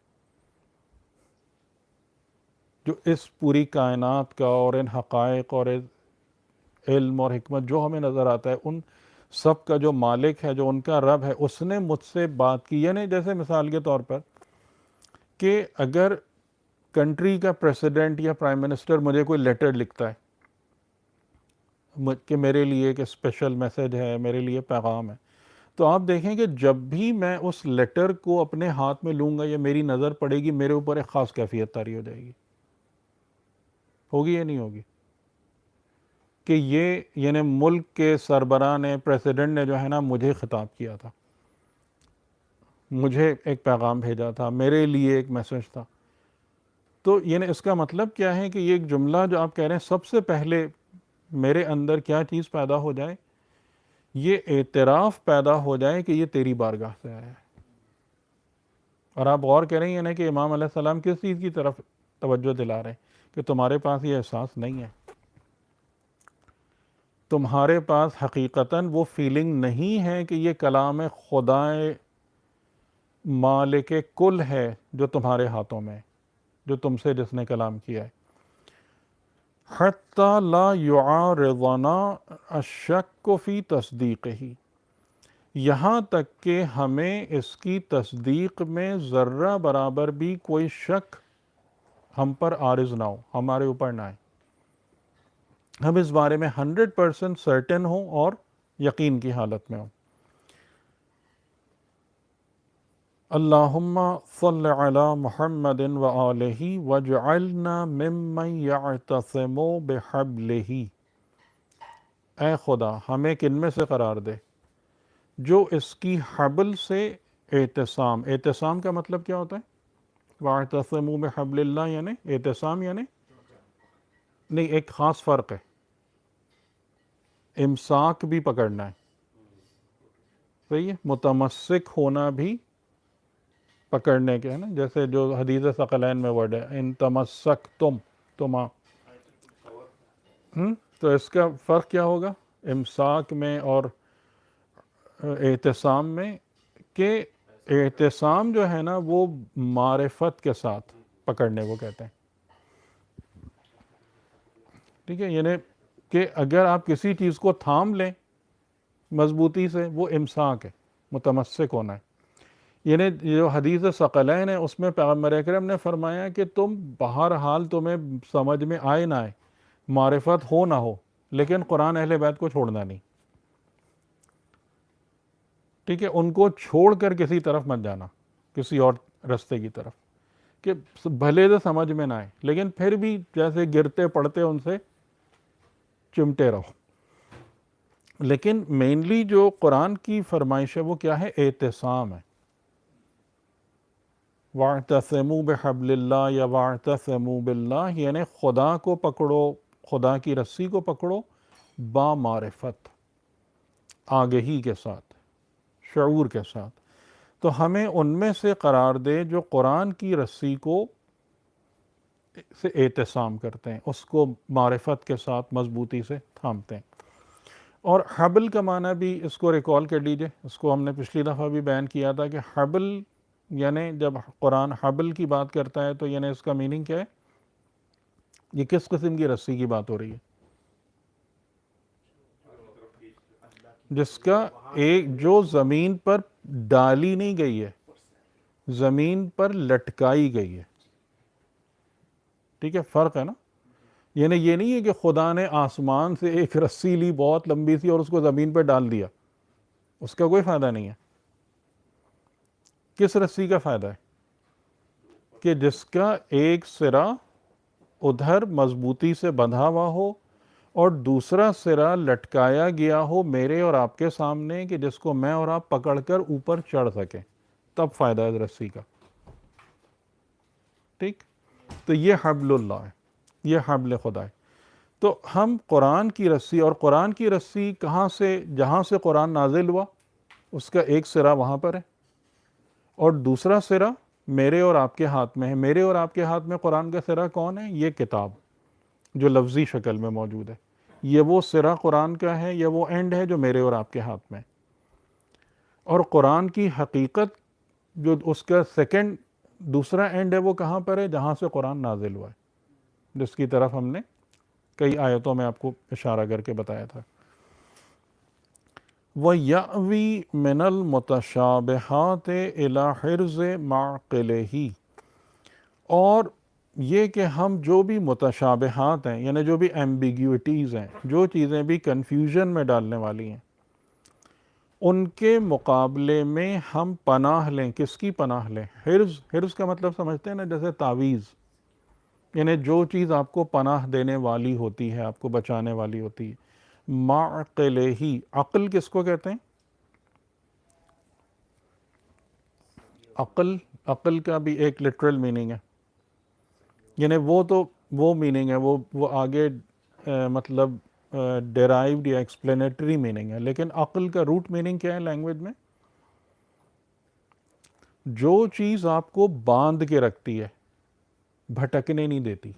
جو اس پوری کائنات کا اور ان حقائق اور علم اور حکمت جو ہمیں نظر آتا ہے، ان سب کا جو مالک ہے، جو ان کا رب ہے، اس نے مجھ سے بات کی۔ یعنی جیسے مثال کے طور پر کہ اگر کنٹری کا پریسیڈنٹ یا پرائم منسٹر مجھے کوئی لیٹر لکھتا ہے کہ میرے لیے ایک اسپیشل میسج ہے، میرے لیے پیغام ہے، تو آپ دیکھیں کہ جب بھی میں اس لیٹر کو اپنے ہاتھ میں لوں گا یا میری نظر پڑے گی، میرے اوپر ایک خاص کیفیت طاری ہو جائے گی، ہوگی یا نہیں ہوگی؟ کہ یہ یعنی ملک کے سربراہ نے، پریسیڈنٹ نے جو ہے نا مجھے خطاب کیا تھا، مجھے ایک پیغام بھیجا تھا، میرے لیے ایک میسج تھا۔ تو یعنی اس کا مطلب کیا ہے کہ یہ ایک جملہ جو آپ کہہ رہے ہیں، سب سے پہلے میرے اندر کیا چیز پیدا ہو جائے؟ یہ اعتراف پیدا ہو جائے کہ یہ تیری بارگاہ سے آیا ہے۔ اور آپ غور کریں یعنی کہ امام علیہ السلام کس چیز کی طرف توجہ دلا رہے ہیں کہ تمہارے پاس یہ احساس نہیں ہے، تمہارے پاس حقیقتاً وہ فیلنگ نہیں ہے کہ یہ کلام خدا مالک کل ہے جو تمہارے ہاتھوں میں، جو تم سے جس نے کلام کیا ہے۔ حتی لا یعارضنا الشک فی تصدیقہ، یہاں تک کہ ہمیں اس کی تصدیق میں ذرہ برابر بھی کوئی شک ہم پر عارض نہ ہو، ہمارے اوپر نہ آئے، ہم اس بارے میں ہنڈریڈ پرسینٹ سرٹن ہوں اور یقین کی حالت میں ہوں۔ اللہم صل علی محمد وآلہ واجعلنا ممن یعتصم بحبلہ، اے خدا ہمیں کن میں سے قرار دے جو اس کی حبل سے اعتصام، اعتصام کا مطلب کیا ہوتا ہے؟ واعتصموا بحبل اللہ یعنی اعتصام یعنی نہیں، ایک خاص فرق ہے، امساک بھی پکڑنا ہے، صحیح ہے، متمسک ہونا بھی پکڑنے کے ہے نا، جیسے جو حدیث ثقلین میں ورڈ ہے ان تمسک تم تما، ہم تو اس کا فرق کیا ہوگا؟ امساک میں اور اعتصام میں، کہ اعتصام جو ہے نا وہ معرفت کے ساتھ پکڑنے کو کہتے ہیں، ٹھیک ہے، یعنی کہ اگر آپ کسی چیز کو تھام لیں مضبوطی سے، وہ امساک ہے، متمسک ہونا ہے۔ یعنی جو حدیث ثقلین ہے اس میں پیغمبر اکرم نے فرمایا کہ تم بہرحال تمہیں سمجھ میں آئے نہ آئے، معرفت ہو نہ ہو، لیکن قرآن اہل بیت کو چھوڑنا نہیں، ٹھیک ہے، ان کو چھوڑ کر کسی طرف مت جانا، کسی اور رستے کی طرف، کہ بھلے سے سمجھ میں نہ آئے لیکن پھر بھی جیسے گرتے پڑتے ان سے چمٹے رہو۔ لیکن مینلی جو قرآن کی فرمائش ہے وہ کیا ہے؟ اعتصام ہے۔ وَاعْتَصِمُوا بِحَبْلِ اللَّهِ یا وَاعْتَصِمُوا بِاللَّهِ، یعنی خدا کو پکڑو، خدا کی رسی کو پکڑو با معرفت، آگہی کے ساتھ، شعور کے ساتھ۔ تو ہمیں ان میں سے قرار دے جو قرآن کی رسی کو سے اعتصام کرتے ہیں، اس کو معرفت کے ساتھ مضبوطی سے تھامتے ہیں۔ اور حبل کا معنی بھی اس کو ریکال کر لیجئے، اس کو ہم نے پچھلی دفعہ بھی بیان کیا تھا کہ حبل یعنی جب قرآن حبل کی بات کرتا ہے تو یعنی اس کا میننگ کیا ہے؟ یہ کس قسم کی رسی کی بات ہو رہی ہے؟ جس کا ایک جو زمین پر ڈالی نہیں گئی ہے، زمین پر لٹکائی گئی ہے، ٹھیک ہے، فرق ہے نا۔ یعنی یہ نہیں ہے کہ خدا نے آسمان سے ایک رسی لی بہت لمبی سی اور اس کو زمین پہ ڈال دیا، اس کا کوئی فائدہ نہیں ہے۔ کس رسی کا فائدہ ہے؟ کہ جس کا ایک سرا ادھر مضبوطی سے بندھا ہوا ہو اور دوسرا سرا لٹکایا گیا ہو میرے اور آپ کے سامنے، کہ جس کو میں اور آپ پکڑ کر اوپر چڑھ سکیں، تب فائدہ ہے رسی کا، ٹھیک۔ تو یہ حبل اللہ ہے، یہ حبل خدا ہے۔ تو ہم قرآن کی رسی، اور قرآن کی رسی کہاں سے؟ جہاں سے قرآن نازل ہوا اس کا ایک سرا وہاں پر ہے اور دوسرا سرا میرے اور آپ کے ہاتھ میں ہے۔ میرے اور آپ کے ہاتھ میں قرآن کا سرا کون ہے؟ یہ کتاب جو لفظی شکل میں موجود ہے، یہ وہ سرا قرآن کا ہے، یہ وہ اینڈ ہے جو میرے اور آپ کے ہاتھ میں ہے۔ اور قرآن کی حقیقت جو اس کا سیکنڈ دوسرا اینڈ ہے وہ کہاں پر ہے؟ جہاں سے قرآن نازل ہوا ہے، جس کی طرف ہم نے کئی آیتوں میں آپ کو اشارہ کر کے بتایا تھا۔ وَيَأْوِي مِنَ الْمُتَشَابِهَاتِ إِلَى حِرْزِ مَعْقِلِهِ، اور یہ کہ ہم جو بھی متشابہات ہیں، یعنی جو بھی ایمبیگیوٹیز ہیں، جو چیزیں بھی کنفیوژن میں ڈالنے والی ہیں، ان کے مقابلے میں ہم پناہ لیں۔ کس کی پناہ لیں؟ حرز، حرز کا مطلب سمجھتے ہیں نا، جیسے تعویذ، یعنی جو چیز آپ کو پناہ دینے والی ہوتی ہے، آپ کو بچانے والی ہوتی ہے۔ معقلہ، عقل کس کو کہتے ہیں؟ عقل، عقل کا بھی ایک لٹرل میننگ ہے، یعنی وہ تو وہ میننگ ہے، وہ وہ آگے مطلب ڈیرائیوڈ یا ایکسپلینیٹری میننگ ہے، لیکن عقل کا روٹ میننگ کیا ہے لینگویج میں؟ جو چیز آپ کو باندھ کے رکھتی ہے، بھٹکنے نہیں دیتی،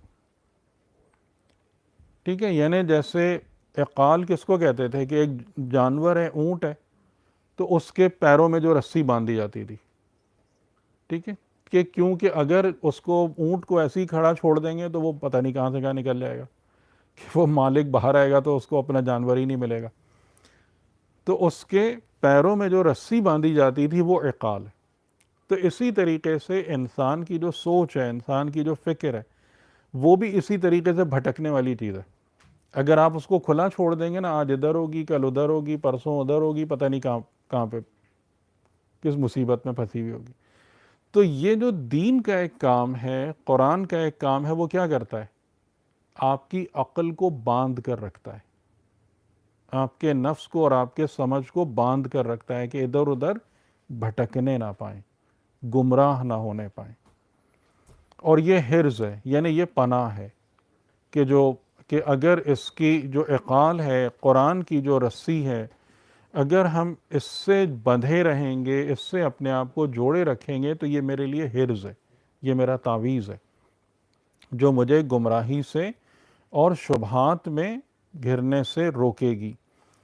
ٹھیک ہے۔ یعنی جیسے عقال کس کو کہتے تھے؟ کہ ایک جانور ہے، اونٹ ہے، تو اس کے پیروں میں جو رسی باندھی جاتی تھی، ٹھیک ہے، کہ کیونکہ اگر اس کو اونٹ کو ایسے ہی کھڑا چھوڑ دیں گے تو وہ پتہ نہیں کہاں سے کہاں نکل جائے گا، کہ وہ مالک باہر آئے گا تو اس کو اپنا جانور ہی نہیں ملے گا۔ تو اس کے پیروں میں جو رسی باندھی جاتی تھی وہ عقال ہے۔ تو اسی طریقے سے انسان کی جو سوچ ہے، انسان کی جو فکر ہے، وہ بھی اسی طریقے سے بھٹکنے والی چیز ہے۔ اگر آپ اس کو کھلا چھوڑ دیں گے نا، آج ادھر ہوگی، کل ادھر ہوگی، پرسوں ادھر ہوگی، پتہ نہیں کہاں کہاں پہ کس مصیبت میں پھنسی ہوئی ہوگی۔ تو یہ جو دین کا ایک کام ہے، قرآن کا ایک کام ہے، وہ کیا کرتا ہے؟ آپ کی عقل کو باندھ کر رکھتا ہے، آپ کے نفس کو اور آپ کے سمجھ کو باندھ کر رکھتا ہے کہ ادھر ادھر بھٹکنے نہ پائیں، گمراہ نہ ہونے پائیں۔ اور یہ حرز ہے، یعنی یہ پناہ ہے، کہ جو کہ اگر اس کی جو عقال ہے، قرآن کی جو رسی ہے، اگر ہم اس سے بندھے رہیں گے، اس سے اپنے آپ کو جوڑے رکھیں گے، تو یہ میرے لیے حرز ہے، یہ میرا تعویذ ہے، جو مجھے گمراہی سے اور شبہات میں گھرنے سے روکے گی۔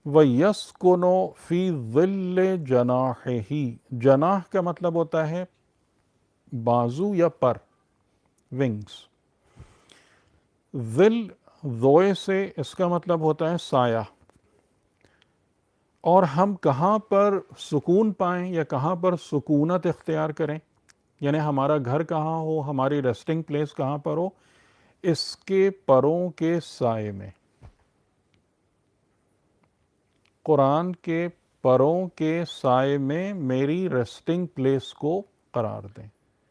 وَيَسْكُنُ فِي ظِلِّ جَنَاحِهِ، جناح کا مطلب ہوتا ہے بازو یا پر، ونگز. ظل ضوئے سے اس کا مطلب ہوتا ہے سایہ. اور ہم کہاں پر سکون پائیں یا کہاں پر سکونت اختیار کریں، یعنی ہمارا گھر کہاں ہو، ہماری ریسٹنگ پلیس کہاں پر ہو، اس کے پروں کے سائے میں. قرآن کے پروں کے سائے میں میری ریسٹنگ پلیس کو قرار دیں.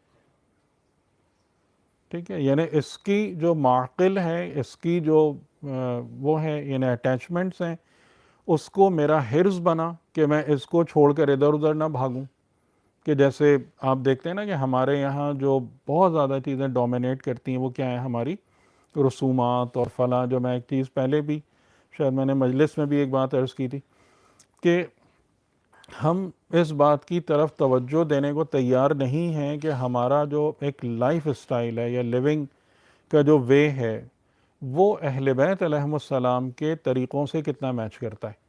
ٹھیک ہے، یعنی اس کی جو معقل ہے، اس کی جو وہ ہے یعنی اٹیچمنٹس ہیں، اس کو میرا حرز بنا کہ میں اس کو چھوڑ کر ادھر ادھر نہ بھاگوں. کہ جیسے آپ دیکھتے ہیں نا کہ ہمارے یہاں جو بہت زیادہ چیزیں ڈومینیٹ کرتی ہیں وہ کیا ہیں، ہماری رسومات اور فلاں. جو میں ایک چیز پہلے بھی شاید میں نے مجلس میں بھی ایک بات عرض کی تھی کہ ہم اس بات کی طرف توجہ دینے کو تیار نہیں ہیں کہ ہمارا جو ایک لائف اسٹائل ہے یا لیونگ کا جو وے ہے وہ اہل بیت علیہم السلام کے طریقوں سے کتنا میچ کرتا ہے.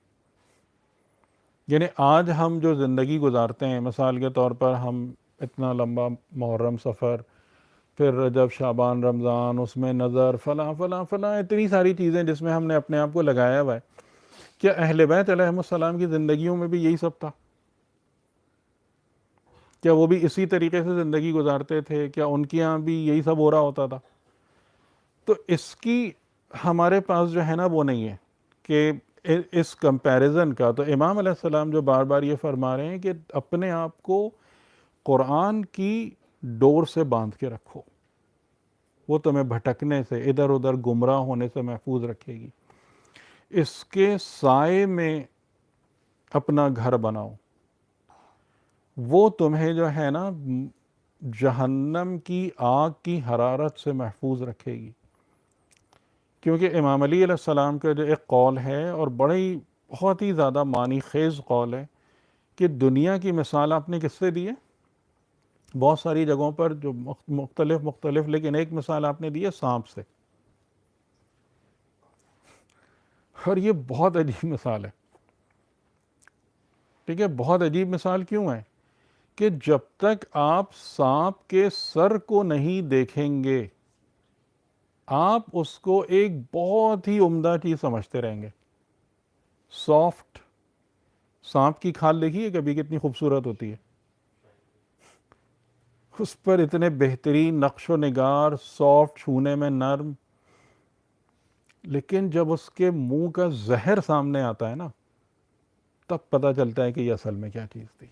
یعنی آج ہم جو زندگی گزارتے ہیں، مثال کے طور پر ہم اتنا لمبا محرم سفر، پھر رجب شعبان رمضان، اس میں نظر، فلاں فلاں فلاں اتنی ساری چیزیں جس میں ہم نے اپنے آپ کو لگایا ہوا ہے. کیا اہل بیت علیہم السلام کی زندگیوں میں بھی یہی سب تھا؟ کیا وہ بھی اسی طریقے سے زندگی گزارتے تھے؟ کیا ان کے یہاں بھی یہی سب ہو رہا ہوتا تھا؟ تو اس کی ہمارے پاس جو ہے نا وہ نہیں ہے کہ اس کمپیریزن کا. تو امام علیہ السلام جو بار بار یہ فرما رہے ہیں کہ اپنے آپ کو قرآن کی ڈور سے باندھ کے رکھو، وہ تمہیں بھٹکنے سے، ادھر ادھر گمراہ ہونے سے محفوظ رکھے گی. اس کے سائے میں اپنا گھر بناؤ، وہ تمہیں جو ہے نا جہنم کی آگ کی حرارت سے محفوظ رکھے گی. کیونکہ امام علی علیہ السلام کا جو ایک قول ہے اور بڑی بہت ہی زیادہ معنی خیز قول ہے کہ دنیا کی مثال آپ نے کس سے دی ہے؟ بہت ساری جگہوں پر جو مختلف مختلف لیکن ایک مثال آپ نے دی ہے سانپ سے. اور یہ بہت عجیب مثال ہے. ٹھیک ہے، بہت عجیب مثال کیوں ہے کہ جب تک آپ سانپ کے سر کو نہیں دیکھیں گے آپ اس کو ایک بہت ہی عمدہ چیز سمجھتے رہیں گے. سافٹ سانپ کی کھال دیکھی ہے کبھی کتنی خوبصورت ہوتی ہے، اس پر اتنے بہترین نقش و نگار، سافٹ، چھونے میں نرم. لیکن جب اس کے منہ کا زہر سامنے آتا ہے نا تب پتہ چلتا ہے کہ یہ اصل میں کیا چیز تھی.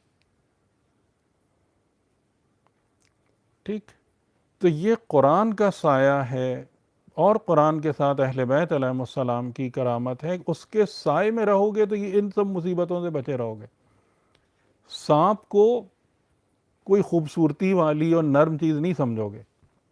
ٹھیک، تو یہ قرآن کا سایہ ہے اور قرآن کے ساتھ اہل بیت علیہم السلام کی کرامت ہے. اس کے سائے میں رہو گے تو یہ ان سب مصیبتوں سے بچے رہو گے. سانپ کو کوئی خوبصورتی والی اور نرم چیز نہیں سمجھو گے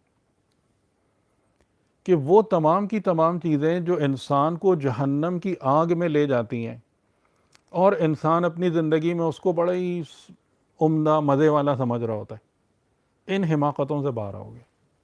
کہ وہ تمام کی تمام چیزیں جو انسان کو جہنم کی آگ میں لے جاتی ہیں اور انسان اپنی زندگی میں اس کو بڑا ہی عمدہ مزے والا سمجھ رہا ہوتا ہے، ان حماقتوں سے باہر آؤ گے.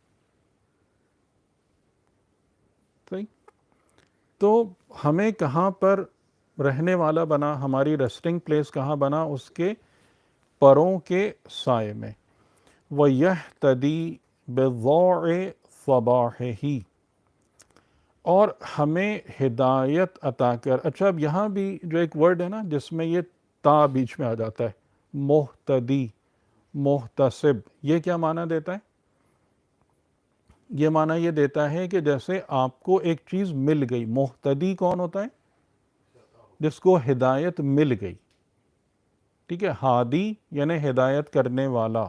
صحیح، تو ہمیں کہاں پر رہنے والا بنا، ہماری ریسٹنگ پلیس کہاں بنا؟ اس کے پروں کے سائے میں. وَيَهْتَدِي بِضَوْعِ صَبَاحِهِ، اور ہمیں ہدایت عطا کر. اچھا اب یہاں بھی جو ایک ورڈ ہے نا جس میں یہ تا بیچ میں آ جاتا ہے، مہتدی، محتسب، یہ کیا معنی دیتا ہے؟ یہ معنی یہ دیتا ہے کہ جیسے آپ کو ایک چیز مل گئی. مہتدی کون ہوتا ہے؟ جس کو ہدایت مل گئی. ٹھیک ہے، ہادی یعنی ہدایت کرنے والا،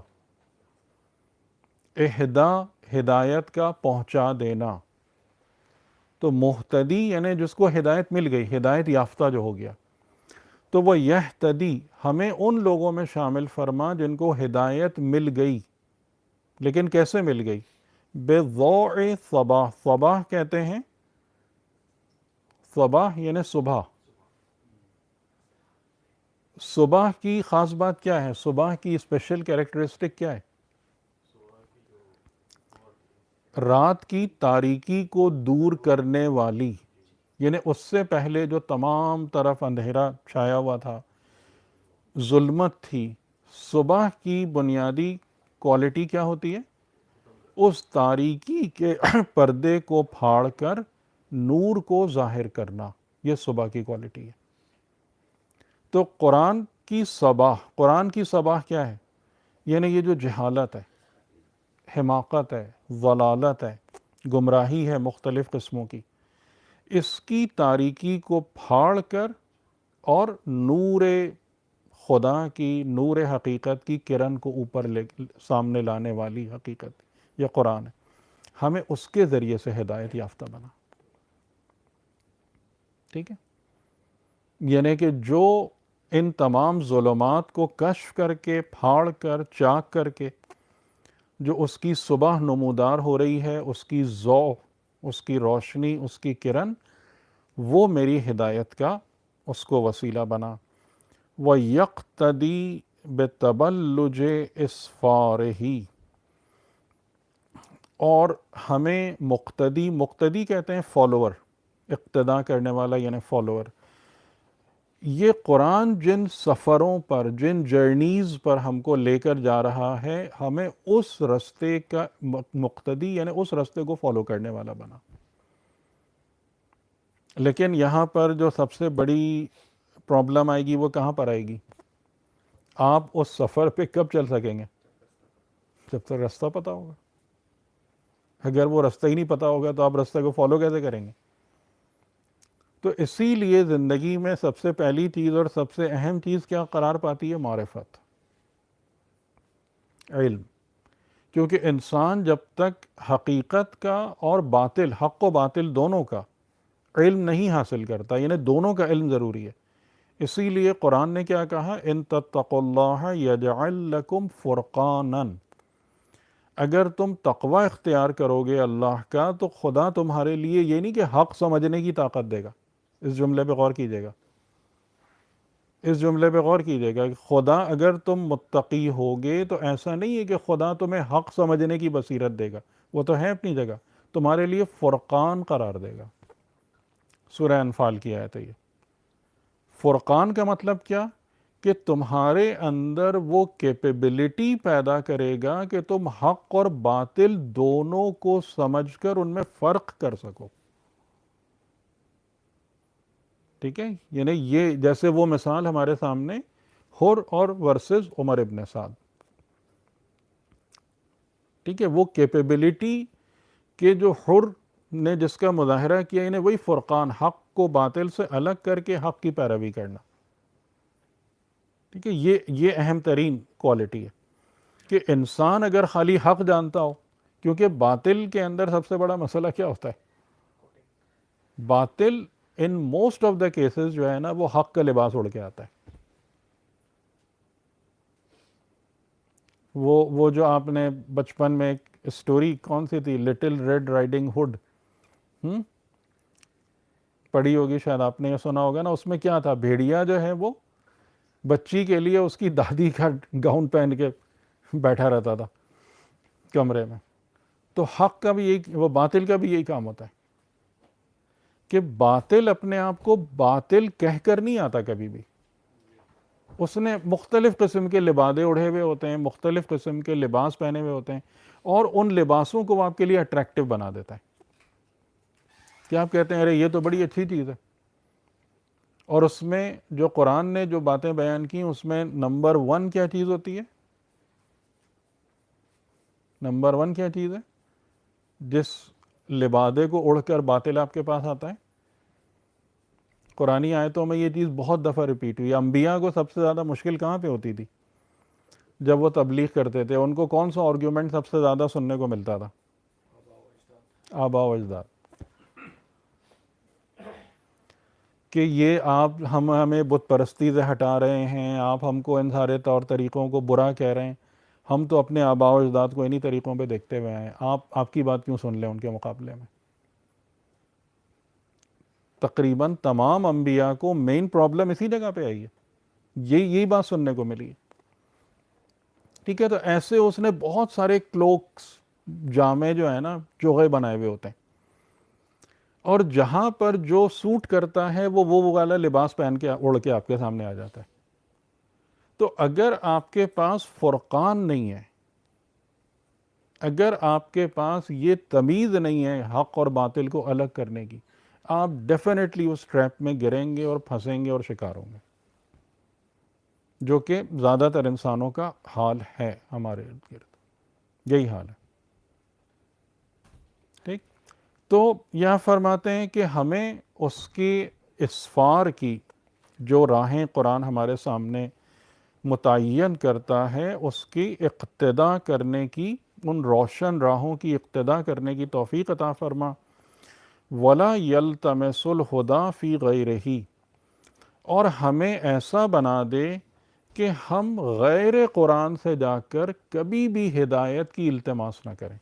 اہدا ہدایت کا پہنچا دینا. تو مہتدی یعنی جس کو ہدایت مل گئی، ہدایت یافتہ جو ہو گیا. تو وہ یہتدی، ہمیں ان لوگوں میں شامل فرما جن کو ہدایت مل گئی. لیکن کیسے مل گئی؟ بِضَوْعِ صباح. صباح کہتے ہیں، صباح یعنی صبح. صبح کی خاص بات کیا ہے؟ صبح کی اسپیشل کیریکٹرسٹک کیا ہے؟ رات کی تاریکی کو دور کرنے والی. یعنی اس سے پہلے جو تمام طرف اندھیرا چھایا ہوا تھا، ظلمت تھی، صبح کی بنیادی کوالٹی کیا ہوتی ہے؟ اس تاریکی کے پردے کو پھاڑ کر نور کو ظاہر کرنا، یہ صبح کی کوالٹی ہے۔ تو قرآن کی صباح، قرآن کی صباح کیا ہے؟ یعنی یہ جو جہالت ہے، حماقت ہے، ضلالت ہے، گمراہی ہے مختلف قسموں کی، اس کی تاریکی کو پھاڑ کر اور نور خدا کی، نور حقیقت کی کرن کو اوپر لے سامنے لانے والی حقیقت یہ قرآن ہے۔ ہمیں اس کے ذریعے سے ہدایت یافتہ بنا، ٹھیک ہے؟ یعنی کہ جو ان تمام ظلمات کو کشف کر کے، پھاڑ کر، چاک کر کے جو اس کی صبح نمودار ہو رہی ہے، اس کی ضوء، اس کی روشنی، اس کی کرن، وہ میری ہدایت کا اس کو وسیلہ بنا۔ وَيَقْتَدِي بِتَبَلُّجِ إِسْفَارِهِ، اور ہمیں مقتدی، مقتدی کہتے ہیں فالوور، اقتداء کرنے والا یعنی فالوور۔ یہ قرآن جن سفروں پر، جن جرنیز پر ہم کو لے کر جا رہا ہے، ہمیں اس رستے کا مقتدی یعنی اس رستے کو فالو کرنے والا بنا۔ لیکن یہاں پر جو سب سے بڑی پرابلم آئے گی وہ کہاں پر آئے گی؟ آپ اس سفر پہ کب چل سکیں گے؟ جب تک رستہ پتہ ہوگا۔ اگر وہ رستہ ہی نہیں پتہ ہوگا تو آپ رستے کو فالو کیسے کریں گے؟ تو اسی لیے زندگی میں سب سے پہلی چیز اور سب سے اہم چیز کیا قرار پاتی ہے؟ معرفت، علم۔ کیونکہ انسان جب تک حقیقت کا اور باطل، حق و باطل دونوں کا علم نہیں حاصل کرتا، یعنی دونوں کا علم ضروری ہے۔ اسی لیے قرآن نے کیا کہا؟ ان تتقوا اللہ یجعل لکم فرقانا، اگر تم تقوی اختیار کرو گے اللہ کا تو خدا تمہارے لیے یہ نہیں کہ حق سمجھنے کی طاقت دے گا۔ اس جملے پہ غور کیجیے گا، اس جملے پہ غور کیجیے گا کہ خدا اگر تم متقی ہوگے تو ایسا نہیں ہے کہ خدا تمہیں حق سمجھنے کی بصیرت دے گا، وہ تو ہے اپنی جگہ، تمہارے لیے فرقان قرار دے گا۔ سورہ انفال کی آیت ہے یہ۔ فرقان کا مطلب کیا؟ کہ تمہارے اندر وہ کیپیبلٹی پیدا کرے گا کہ تم حق اور باطل دونوں کو سمجھ کر ان میں فرق کر سکو، ٹھیک ہے؟ یعنی یہ جیسے وہ مثال ہمارے سامنے حر اور ورسز عمر ابن سعد، ٹھیک ہے؟ وہ کیپیبلٹی کہ جو حر نے جس کا مظاہرہ کیا، انہیں وہی فرقان، حق کو باطل سے الگ کر کے حق کی پیروی کرنا، ٹھیک ہے؟ یہ یہ اہم ترین کوالٹی ہے کہ انسان اگر خالی حق جانتا ہو، کیونکہ باطل کے اندر سب سے بڑا مسئلہ کیا ہوتا ہے؟ باطل in most of the cases جو ہے نا وہ حق کا لباس اڑ کے آتا ہے۔ وہ وہ جو آپ نے بچپن میں ایک اسٹوری کون سی تھی، لٹل ریڈ رائڈنگ ہوڈ، ہم پڑھی ہوگی شاید آپ نے، یہ سنا ہوگا نا، اس میں کیا تھا؟ بھیڑیا جو ہے وہ بچی کے لیے اس کی دادی کا گاؤن پہن کے بیٹھا رہتا تھا کمرے میں۔ تو حق کا بھی یہی، وہ باطل کا بھی یہی کام ہوتا ہے کہ باطل اپنے آپ کو باطل کہہ کر نہیں آتا کبھی بھی، اس نے مختلف قسم کے لبادے اڑے ہوئے ہوتے ہیں، مختلف قسم کے لباس پہنے ہوئے ہوتے ہیں، اور ان لباسوں کو وہ آپ کے لیے اٹریکٹیو بنا دیتا ہے کہ آپ کہتے ہیں ارے یہ تو بڑی اچھی چیز ہے۔ اور اس میں جو قرآن نے جو باتیں بیان کی اس میں نمبر ون کیا چیز ہوتی ہے؟ نمبر ون کیا چیز ہے؟ جس لبادے کو اڑ کر باطل آپ کے پاس آتا ہے، قرآنی آیتوں میں یہ چیز بہت دفعہ ریپیٹ ہوئی۔ انبیاء کو سب سے زیادہ مشکل کہاں پہ ہوتی تھی؟ جب وہ تبلیغ کرتے تھے، ان کو کون سا آرگیومنٹ سب سے زیادہ سننے کو ملتا تھا؟ آباء و اجداد، کہ یہ آپ ہم ہمیں بت پرستی سے ہٹا رہے ہیں، آپ ہم کو ان سارے طور طریقوں کو برا کہہ رہے ہیں، ہم تو اپنے آباء و اجداد کو انہی طریقوں پہ دیکھتے ہوئے ہیں، آپ آپ کی بات کیوں سن لیں ان کے مقابلے میں؟ تقریباً تمام انبیاء کو مین پرابلم اسی جگہ پہ آئی ہے، یہی یہی بات سننے کو ملی ہے، ٹھیک ہے؟ تو ایسے اس نے بہت سارے کلوکس، جامے جو ہیں نا چوغے بنائے ہوئے ہوتے ہیں، اور جہاں پر جو سوٹ کرتا ہے وہ وہ والا لباس پہن کے اڑ کے آپ کے سامنے آ جاتا ہے. تو اگر آپ کے پاس فرقان نہیں ہے، اگر آپ کے پاس یہ تمیز نہیں ہے حق اور باطل کو الگ کرنے کی، آپ ڈیفینیٹلی اس ٹریپ میں گریں گے اور پھنسیں گے اور شکار ہوں گے، جو کہ زیادہ تر انسانوں کا حال ہے ہمارے ارد گرد، یہی حال ہے. ٹھیک، تو یہاں فرماتے ہیں کہ ہمیں اس کی اسفار کی جو راہیں قرآن ہمارے سامنے متعین کرتا ہے، اس کی اقتدا کرنے کی، ان روشن راہوں کی اقتدا کرنے کی توفیق عطا فرما. وَلَا يَلْتَمِسُ الْهُدَى فِي غَيْرِهِ، اور ہمیں ایسا بنا دے کہ ہم غیر قرآن سے جا کر کبھی بھی ہدایت کی التماس نہ کریں.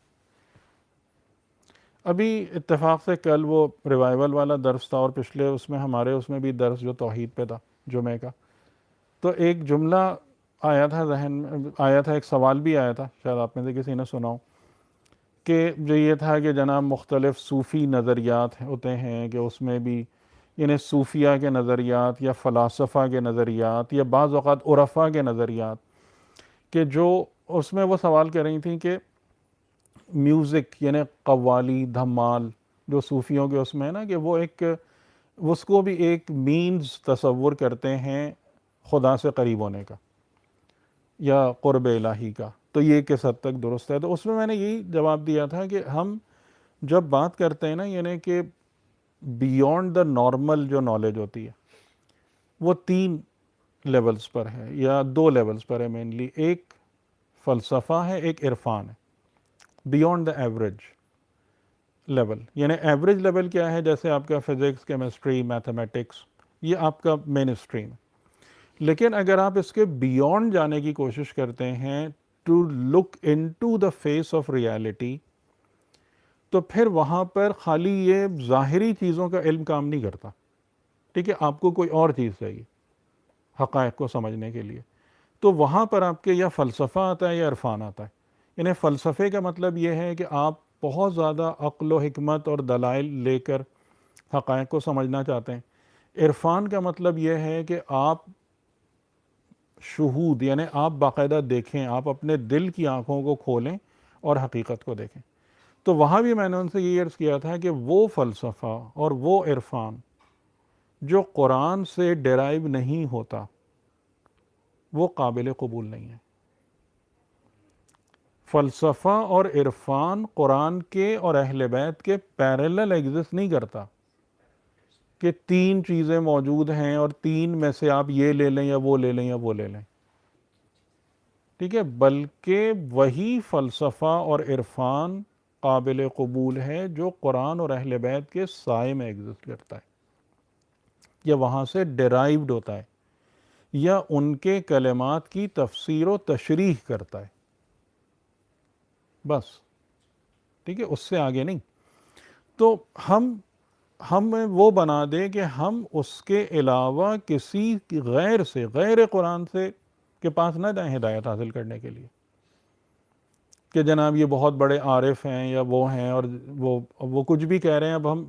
ابھی اتفاق سے کل وہ ریوائول والا درس تھا، اور پچھلے اس میں ہمارے اس میں بھی درس جو توحید پہ تھا جمعہ کا، تو ایک جملہ آیا تھا ذہن میں، آیا تھا ایک سوال بھی آیا تھا، شاید آپ میں سے کسی نے سنا ہو، کہ جو یہ تھا کہ جناب مختلف صوفی نظریات ہوتے ہیں کہ اس میں بھی یعنی صوفیہ کے نظریات یا فلاسفہ کے نظریات یا بعض اوقات عرفاء کے نظریات، کہ جو اس میں وہ سوال کر رہی تھیں کہ میوزک یعنی قوالی دھمال جو صوفیوں کے اس میں ہے نا، کہ وہ ایک اس کو بھی ایک مینز تصور کرتے ہیں خدا سے قریب ہونے کا یا قرب الہی کا، تو یہ کس حد تک درست ہے. تو اس میں میں نے یہی جواب دیا تھا کہ ہم جب بات کرتے ہیں نا یعنی کہ بیونڈ دا نارمل جو نالج ہوتی ہے وہ تین لیولز پر ہے یا دو لیولز پر ہے مینلی، ایک فلسفہ ہے، ایک عرفان ہے. بیونڈ دا ایوریج لیول، یعنی ایوریج لیول کیا ہے؟ جیسے آپ کا فزکس، کیمسٹری، میتھمیٹکس، یہ آپ کا مین اسٹریم ہے. لیکن اگر آپ اس کے بیونڈ جانے کی کوشش کرتے ہیں to look into the face of reality, تو پھر وہاں پر خالی یہ ظاہری چیزوں کا علم کام نہیں کرتا. ٹھیک ہے، آپ کو کوئی اور چیز چاہیے حقائق کو سمجھنے کے لیے، تو وہاں پر آپ کے یا فلسفہ آتا ہے یا عرفان آتا ہے. یعنی فلسفے کا مطلب یہ ہے کہ آپ بہت زیادہ عقل و حکمت اور دلائل لے کر حقائق کو سمجھنا چاہتے ہیں. عرفان کا مطلب یہ ہے کہ آپ شہود یعنی آپ باقاعدہ دیکھیں، آپ اپنے دل کی آنکھوں کو کھولیں اور حقیقت کو دیکھیں. تو وہاں بھی میں نے ان سے یہ عرض کیا تھا کہ وہ فلسفہ اور وہ عرفان جو قرآن سے ڈیرائیو نہیں ہوتا وہ قابل قبول نہیں ہے. فلسفہ اور عرفان قرآن کے اور اہل بیت کے پیرلل ایگزسٹ نہیں کرتا کہ تین چیزیں موجود ہیں اور تین میں سے آپ یہ لے لیں یا وہ لے لیں یا وہ لے لیں. ٹھیک ہے، بلکہ وہی فلسفہ اور عرفان قابل قبول ہے جو قرآن اور اہل بیت کے سائے میں ایگزسٹ کرتا ہے یا وہاں سے ڈیرائیوڈ ہوتا ہے یا ان کے کلمات کی تفسیر و تشریح کرتا ہے، بس. ٹھیک ہے، اس سے آگے نہیں. تو ہم ہم وہ بنا دیں کہ ہم اس کے علاوہ کسی غیر سے، غیر قرآن سے کے پاس نہ جائیں ہدایت حاصل کرنے کے لیے، کہ جناب یہ بہت بڑے عارف ہیں یا وہ ہیں اور وہ وہ کچھ بھی کہہ رہے ہیں. اب ہم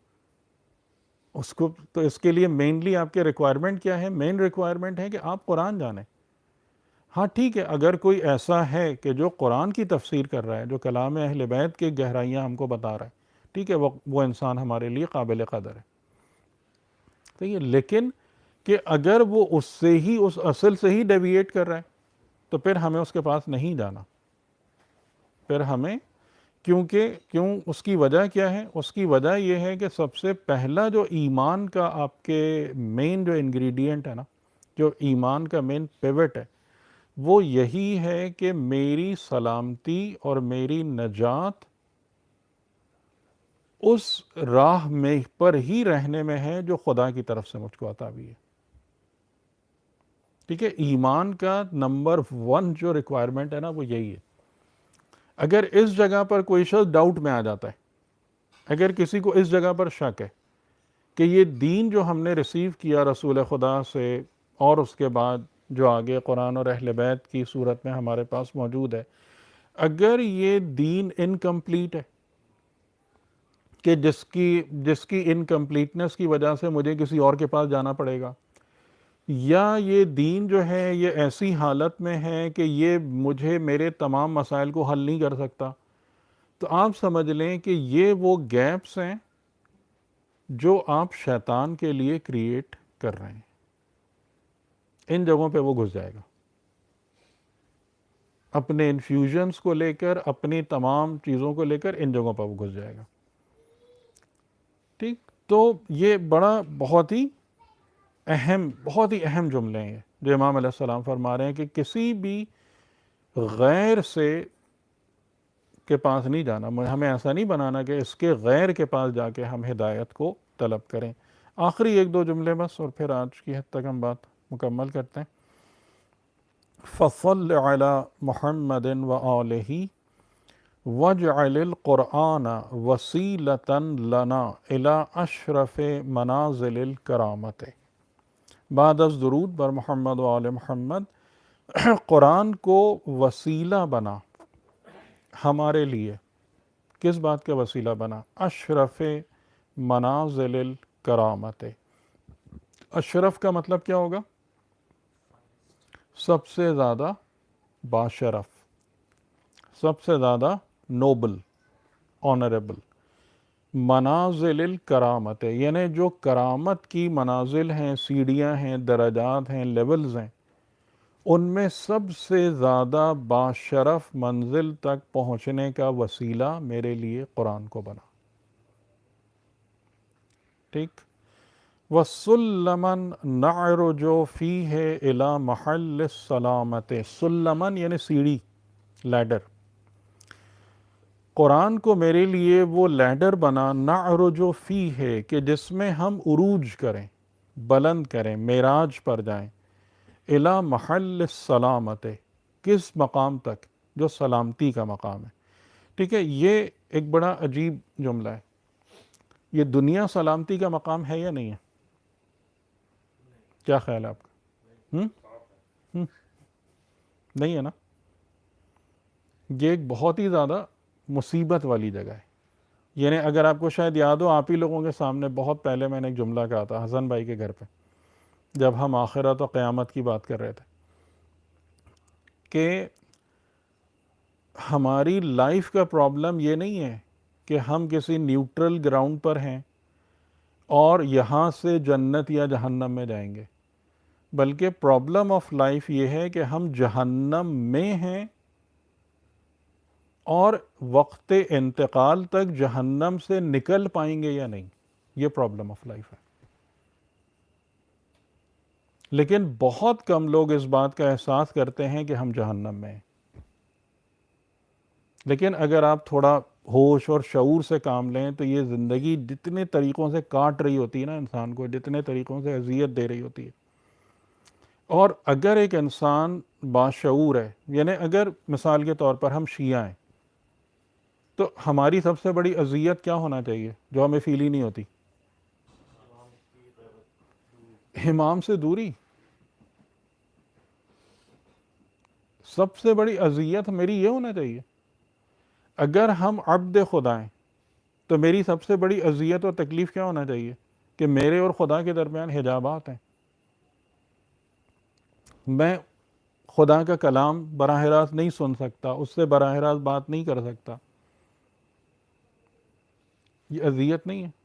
اس کو تو اس کے لیے مینلی آپ کے ریکوائرمنٹ کیا ہے؟ مین ریکوائرمنٹ ہے کہ آپ قرآن جانیں. ہاں ٹھیک ہے، اگر کوئی ایسا ہے کہ جو قرآن کی تفسیر کر رہا ہے، جو کلام اہل بیت کے گہرائیاں ہم کو بتا رہا ہے، ٹھیک ہے، وہ وہ انسان ہمارے لیے قابل قدر ہے. ٹھیک ہے، لیکن کہ اگر وہ اس سے ہی اس اصل سے ہی ڈیویٹ کر رہا ہے تو پھر ہمیں اس کے پاس نہیں جانا. پھر ہمیں کیونکہ کیوں اس کی وجہ کیا ہے؟ اس کی وجہ یہ ہے کہ سب سے پہلا جو ایمان کا آپ کے مین جو انگریڈینٹ ہے نا، جو ایمان کا مین پیوٹ ہے، وہ یہی ہے کہ میری سلامتی اور میری نجات اس راہ میں پر ہی رہنے میں ہے جو خدا کی طرف سے مجھ کو عطا ہوئی ہے. ٹھیک ہے، ایمان کا نمبر ون جو ریکوائرمنٹ ہے نا وہ یہی ہے. اگر اس جگہ پر کوئی شخص ڈاؤٹ میں آ جاتا ہے، اگر کسی کو اس جگہ پر شک ہے کہ یہ دین جو ہم نے ریسیو کیا رسول خدا سے اور اس کے بعد جو آگے قرآن اور اہل بیت کی صورت میں ہمارے پاس موجود ہے، اگر یہ دین انکمپلیٹ ہے، کہ جس کی جس کی انکمپلیٹنس کی وجہ سے مجھے کسی اور کے پاس جانا پڑے گا، یا یہ دین جو ہے یہ ایسی حالت میں ہے کہ یہ مجھے میرے تمام مسائل کو حل نہیں کر سکتا، تو آپ سمجھ لیں کہ یہ وہ گیپس ہیں جو آپ شیطان کے لیے کریٹ کر رہے ہیں. ان جگہوں پہ وہ گھس جائے گا اپنے انفیوژنس کو لے کر، اپنی تمام چیزوں کو لے کر ان جگہوں پر وہ گھس جائے گا. ٹھیک، تو یہ بڑا بہت ہی اہم بہت ہی اہم جملے ہیں جو امام علیہ السلام فرما رہے ہیں کہ کسی بھی غیر سے کے پاس نہیں جانا، ہمیں ایسا نہیں بنانا کہ اس کے غیر کے پاس جا کے ہم ہدایت کو طلب کریں. آخری ایک دو جملے بس اور پھر آج کی حد تک ہم بات مکمل کرتے ہیں. فصل علی محمد وآلہ وجعل القرآن وسیلۃ لنا الی اشرف منازل الکرامت. بعد از درود بر محمد و آل محمد، قرآن کو وسیلہ بنا ہمارے لیے. کس بات کا وسیلہ بنا؟ اشرف منازل الکرامت. اشرف کا مطلب کیا ہوگا؟ سب سے زیادہ باشرف، سب سے زیادہ نوبل، آنریبل. منازل الکرامت یعنی جو کرامت کی منازل ہیں، سیڑھیاں ہیں، درجات ہیں، لیولز ہیں، ان میں سب سے زیادہ باشرف منزل تک پہنچنے کا وسیلہ میرے لیے قرآن کو بنا. ٹھیک. وَسُلَّمًا نَعْرُجُ فِيهِ إِلَى مَحَلِّ السَّلَامَةِ. سلمن یعنی سیڑھی، لیڈر. قرآن کو میرے لیے وہ لیڈر بنا، نعرج فیہ کہ جس میں ہم عروج کریں، بلند کریں، معراج پر جائیں. الی محل السلامت، کس مقام تک؟ جو سلامتی کا مقام ہے. ٹھیک ہے، یہ ایک بڑا عجیب جملہ ہے. یہ دنیا سلامتی کا مقام ہے یا نہیں ہے؟ کیا خیال ہے آپ کا؟ ہم؟ ہم؟ نہیں ہے نا. یہ ایک بہت ہی زیادہ مصیبت والی جگہ ہے. یعنی اگر آپ کو شاید یاد ہو، آپ ہی لوگوں کے سامنے بہت پہلے میں نے ایک جملہ کہا تھا حسن بھائی کے گھر پہ، جب ہم آخرت و قیامت کی بات کر رہے تھے، کہ ہماری لائف کا پرابلم یہ نہیں ہے کہ ہم کسی نیوٹرل گراؤنڈ پر ہیں اور یہاں سے جنت یا جہنم میں جائیں گے، بلکہ پرابلم آف لائف یہ ہے کہ ہم جہنم میں ہیں اور وقت انتقال تک جہنم سے نکل پائیں گے یا نہیں. یہ پرابلم آف لائف ہے. لیکن بہت کم لوگ اس بات کا احساس کرتے ہیں کہ ہم جہنم میں ہیں. لیکن اگر آپ تھوڑا ہوش اور شعور سے کام لیں تو یہ زندگی جتنے طریقوں سے کاٹ رہی ہوتی ہے نا انسان کو، جتنے طریقوں سے اذیت دے رہی ہوتی ہے، اور اگر ایک انسان باشعور ہے، یعنی اگر مثال کے طور پر ہم شیعہ ہیں تو ہماری سب سے بڑی اذیت کیا ہونا چاہیے جو ہمیں فیل ہی نہیں ہوتی؟ امام سے دوری. سب سے بڑی اذیت میری یہ ہونا چاہیے. اگر ہم عبد خدا ہیں تو میری سب سے بڑی اذیت اور تکلیف کیا ہونا چاہیے؟ کہ میرے اور خدا کے درمیان حجابات ہیں. میں خدا کا کلام براہ راست نہیں سن سکتا، اس سے براہ راست بات نہیں کر سکتا. یہ اذیت نہیں ہے؟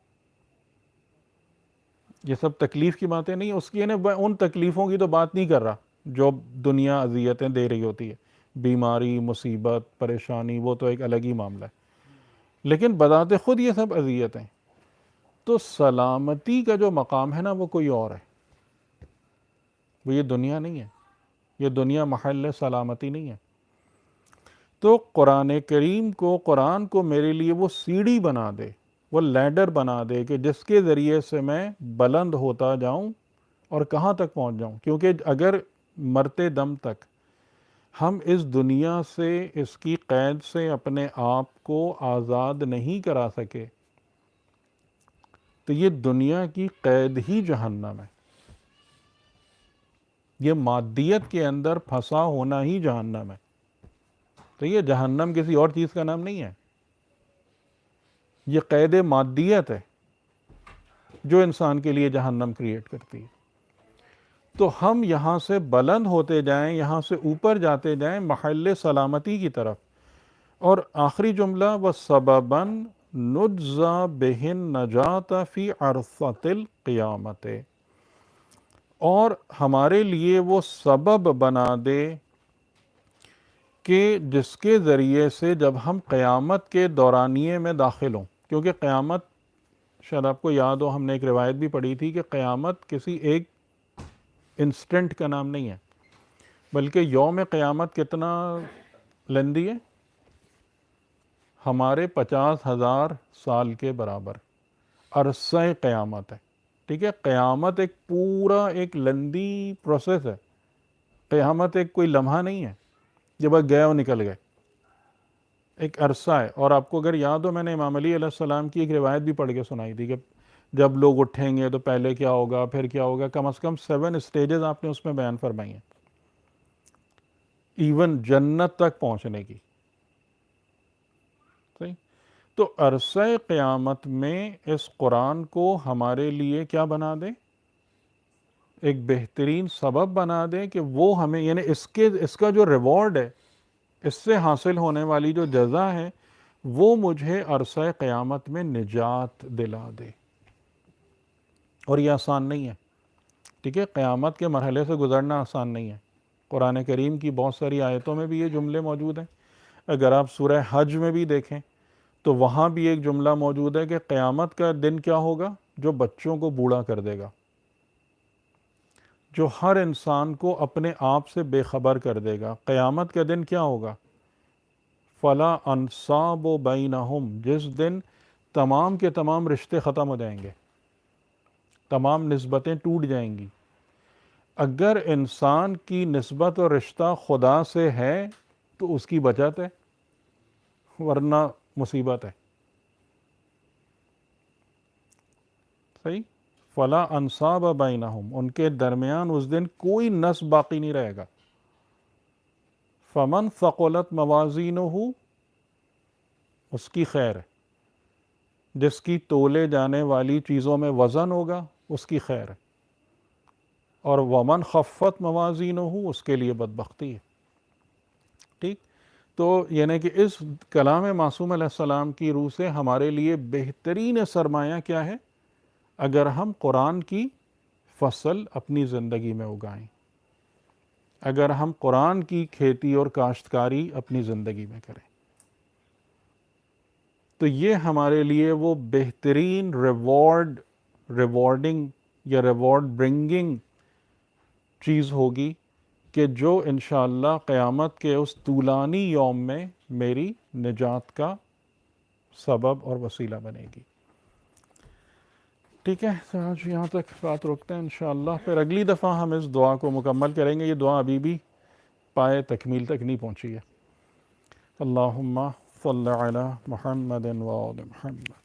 یہ سب تکلیف کی باتیں نہیں ہیں. اس کی یعنی ان تکلیفوں کی تو بات نہیں کر رہا جو دنیا اذیتیں دے رہی ہوتی ہے، بیماری، مصیبت، پریشانی، وہ تو ایک الگ ہی معاملہ ہے. لیکن بذات خود یہ سب اذیتیں. تو سلامتی کا جو مقام ہے نا وہ کوئی اور ہے، وہ یہ دنیا نہیں ہے. یہ دنیا محل سلامتی نہیں ہے. تو قرآن کریم کو، قرآن کو میرے لیے وہ سیڑھی بنا دے، وہ لیڈر بنا دے کہ جس کے ذریعے سے میں بلند ہوتا جاؤں اور کہاں تک پہنچ جاؤں. کیونکہ اگر مرتے دم تک ہم اس دنیا سے، اس کی قید سے اپنے آپ کو آزاد نہیں کرا سکے تو یہ دنیا کی قید ہی جہنم ہے. یہ مادیت کے اندر پھنسا ہونا ہی جہنم ہے. تو یہ جہنم کسی اور چیز کا نام نہیں ہے. یہ قید مادیت ہے جو انسان کے لیے جہنم کریٹ کرتی ہے. تو ہم یہاں سے بلند ہوتے جائیں، یہاں سے اوپر جاتے جائیں محل سلامتی کی طرف. اور آخری جملہ وَسَبَبًا نُجْزَى بِهِ النَّجَاةَ فِي عَرْصَةِ الْقِيَامَةِ، اور ہمارے لیے وہ سبب بنا دے کہ جس کے ذریعے سے جب ہم قیامت کے دورانیے میں داخل ہوں، کیونکہ قیامت شاید آپ کو یاد ہو، ہم نے ایک روایت بھی پڑھی تھی کہ قیامت کسی ایک انسٹنٹ کا نام نہیں ہے، بلکہ یوم قیامت کتنا لندی ہے، ہمارے پچاس ہزار سال کے برابر عرصہ قیامت ہے. ٹھیک ہے، قیامت ایک پورا ایک لندی پروسیس ہے. قیامت ایک کوئی لمحہ نہیں ہے جب بس گئے اور نکل گئے، ایک عرصہ ہے. اور آپ کو اگر یاد ہو، میں نے امام علی علیہ السلام کی ایک روایت بھی پڑھ کے سنائی تھی کہ جب لوگ اٹھیں گے تو پہلے کیا ہوگا، پھر کیا ہوگا. کم از کم سیون اسٹیجز آپ نے اس میں بیان فرمائی ہیں، ایون جنت تک پہنچنے کی. صحیح. تو عرصہ قیامت میں اس قرآن کو ہمارے لیے کیا بنا دے، ایک بہترین سبب بنا دے کہ وہ ہمیں، یعنی اس کے اس کا جو ریوارڈ ہے، اس سے حاصل ہونے والی جو جزا ہے، وہ مجھے عرصہ قیامت میں نجات دلا دے. اور یہ آسان نہیں ہے. ٹھیک ہے، قیامت کے مرحلے سے گزرنا آسان نہیں ہے. قرآن کریم کی بہت ساری آیتوں میں بھی یہ جملے موجود ہیں. اگر آپ سورہ حج میں بھی دیکھیں تو وہاں بھی ایک جملہ موجود ہے کہ قیامت کا دن کیا ہوگا، جو بچوں کو بوڑھا کر دے گا، جو ہر انسان کو اپنے آپ سے بے خبر کر دے گا. قیامت کا دن کیا ہوگا، فلا انصاب بینہم، جس دن تمام کے تمام رشتے ختم ہو جائیں گے، تمام نسبتیں ٹوٹ جائیں گی. اگر انسان کی نسبت اور رشتہ خدا سے ہے تو اس کی بچت ہے، ورنہ مصیبت ہے. صحیح. فلا انصاب بینہم، ان کے درمیان اس دن کوئی نسب باقی نہیں رہے گا. فمن ثقلت موازینہ، اس کی خیر ہے. جس کی تولے جانے والی چیزوں میں وزن ہوگا اس کی خیر ہے. اور ومن خفت موازینہ، اس کے لیے بدبختی ہے. ٹھیک. تو یعنی کہ اس کلام معصوم علیہ السلام کی روح سے ہمارے لیے بہترین سرمایہ کیا ہے، اگر ہم قرآن کی فصل اپنی زندگی میں اگائیں، اگر ہم قرآن کی کھیتی اور کاشتکاری اپنی زندگی میں کریں، تو یہ ہمارے لیے وہ بہترین ریوارڈ ریوارڈنگ یا ریوارڈ برنگنگ چیز ہوگی کہ جو انشاءاللہ قیامت کے اس طولانی یوم میں میری نجات کا سبب اور وسیلہ بنے گی. ٹھیک ہے، تو آج یہاں تک بات روکتے ہیں انشاءاللہ. پھر اگلی دفعہ ہم اس دعا کو مکمل کریں گے. یہ دعا ابھی بھی پائے تکمیل تک نہیں پہنچی ہے. اللہم صلی علی محمد و آل محمد.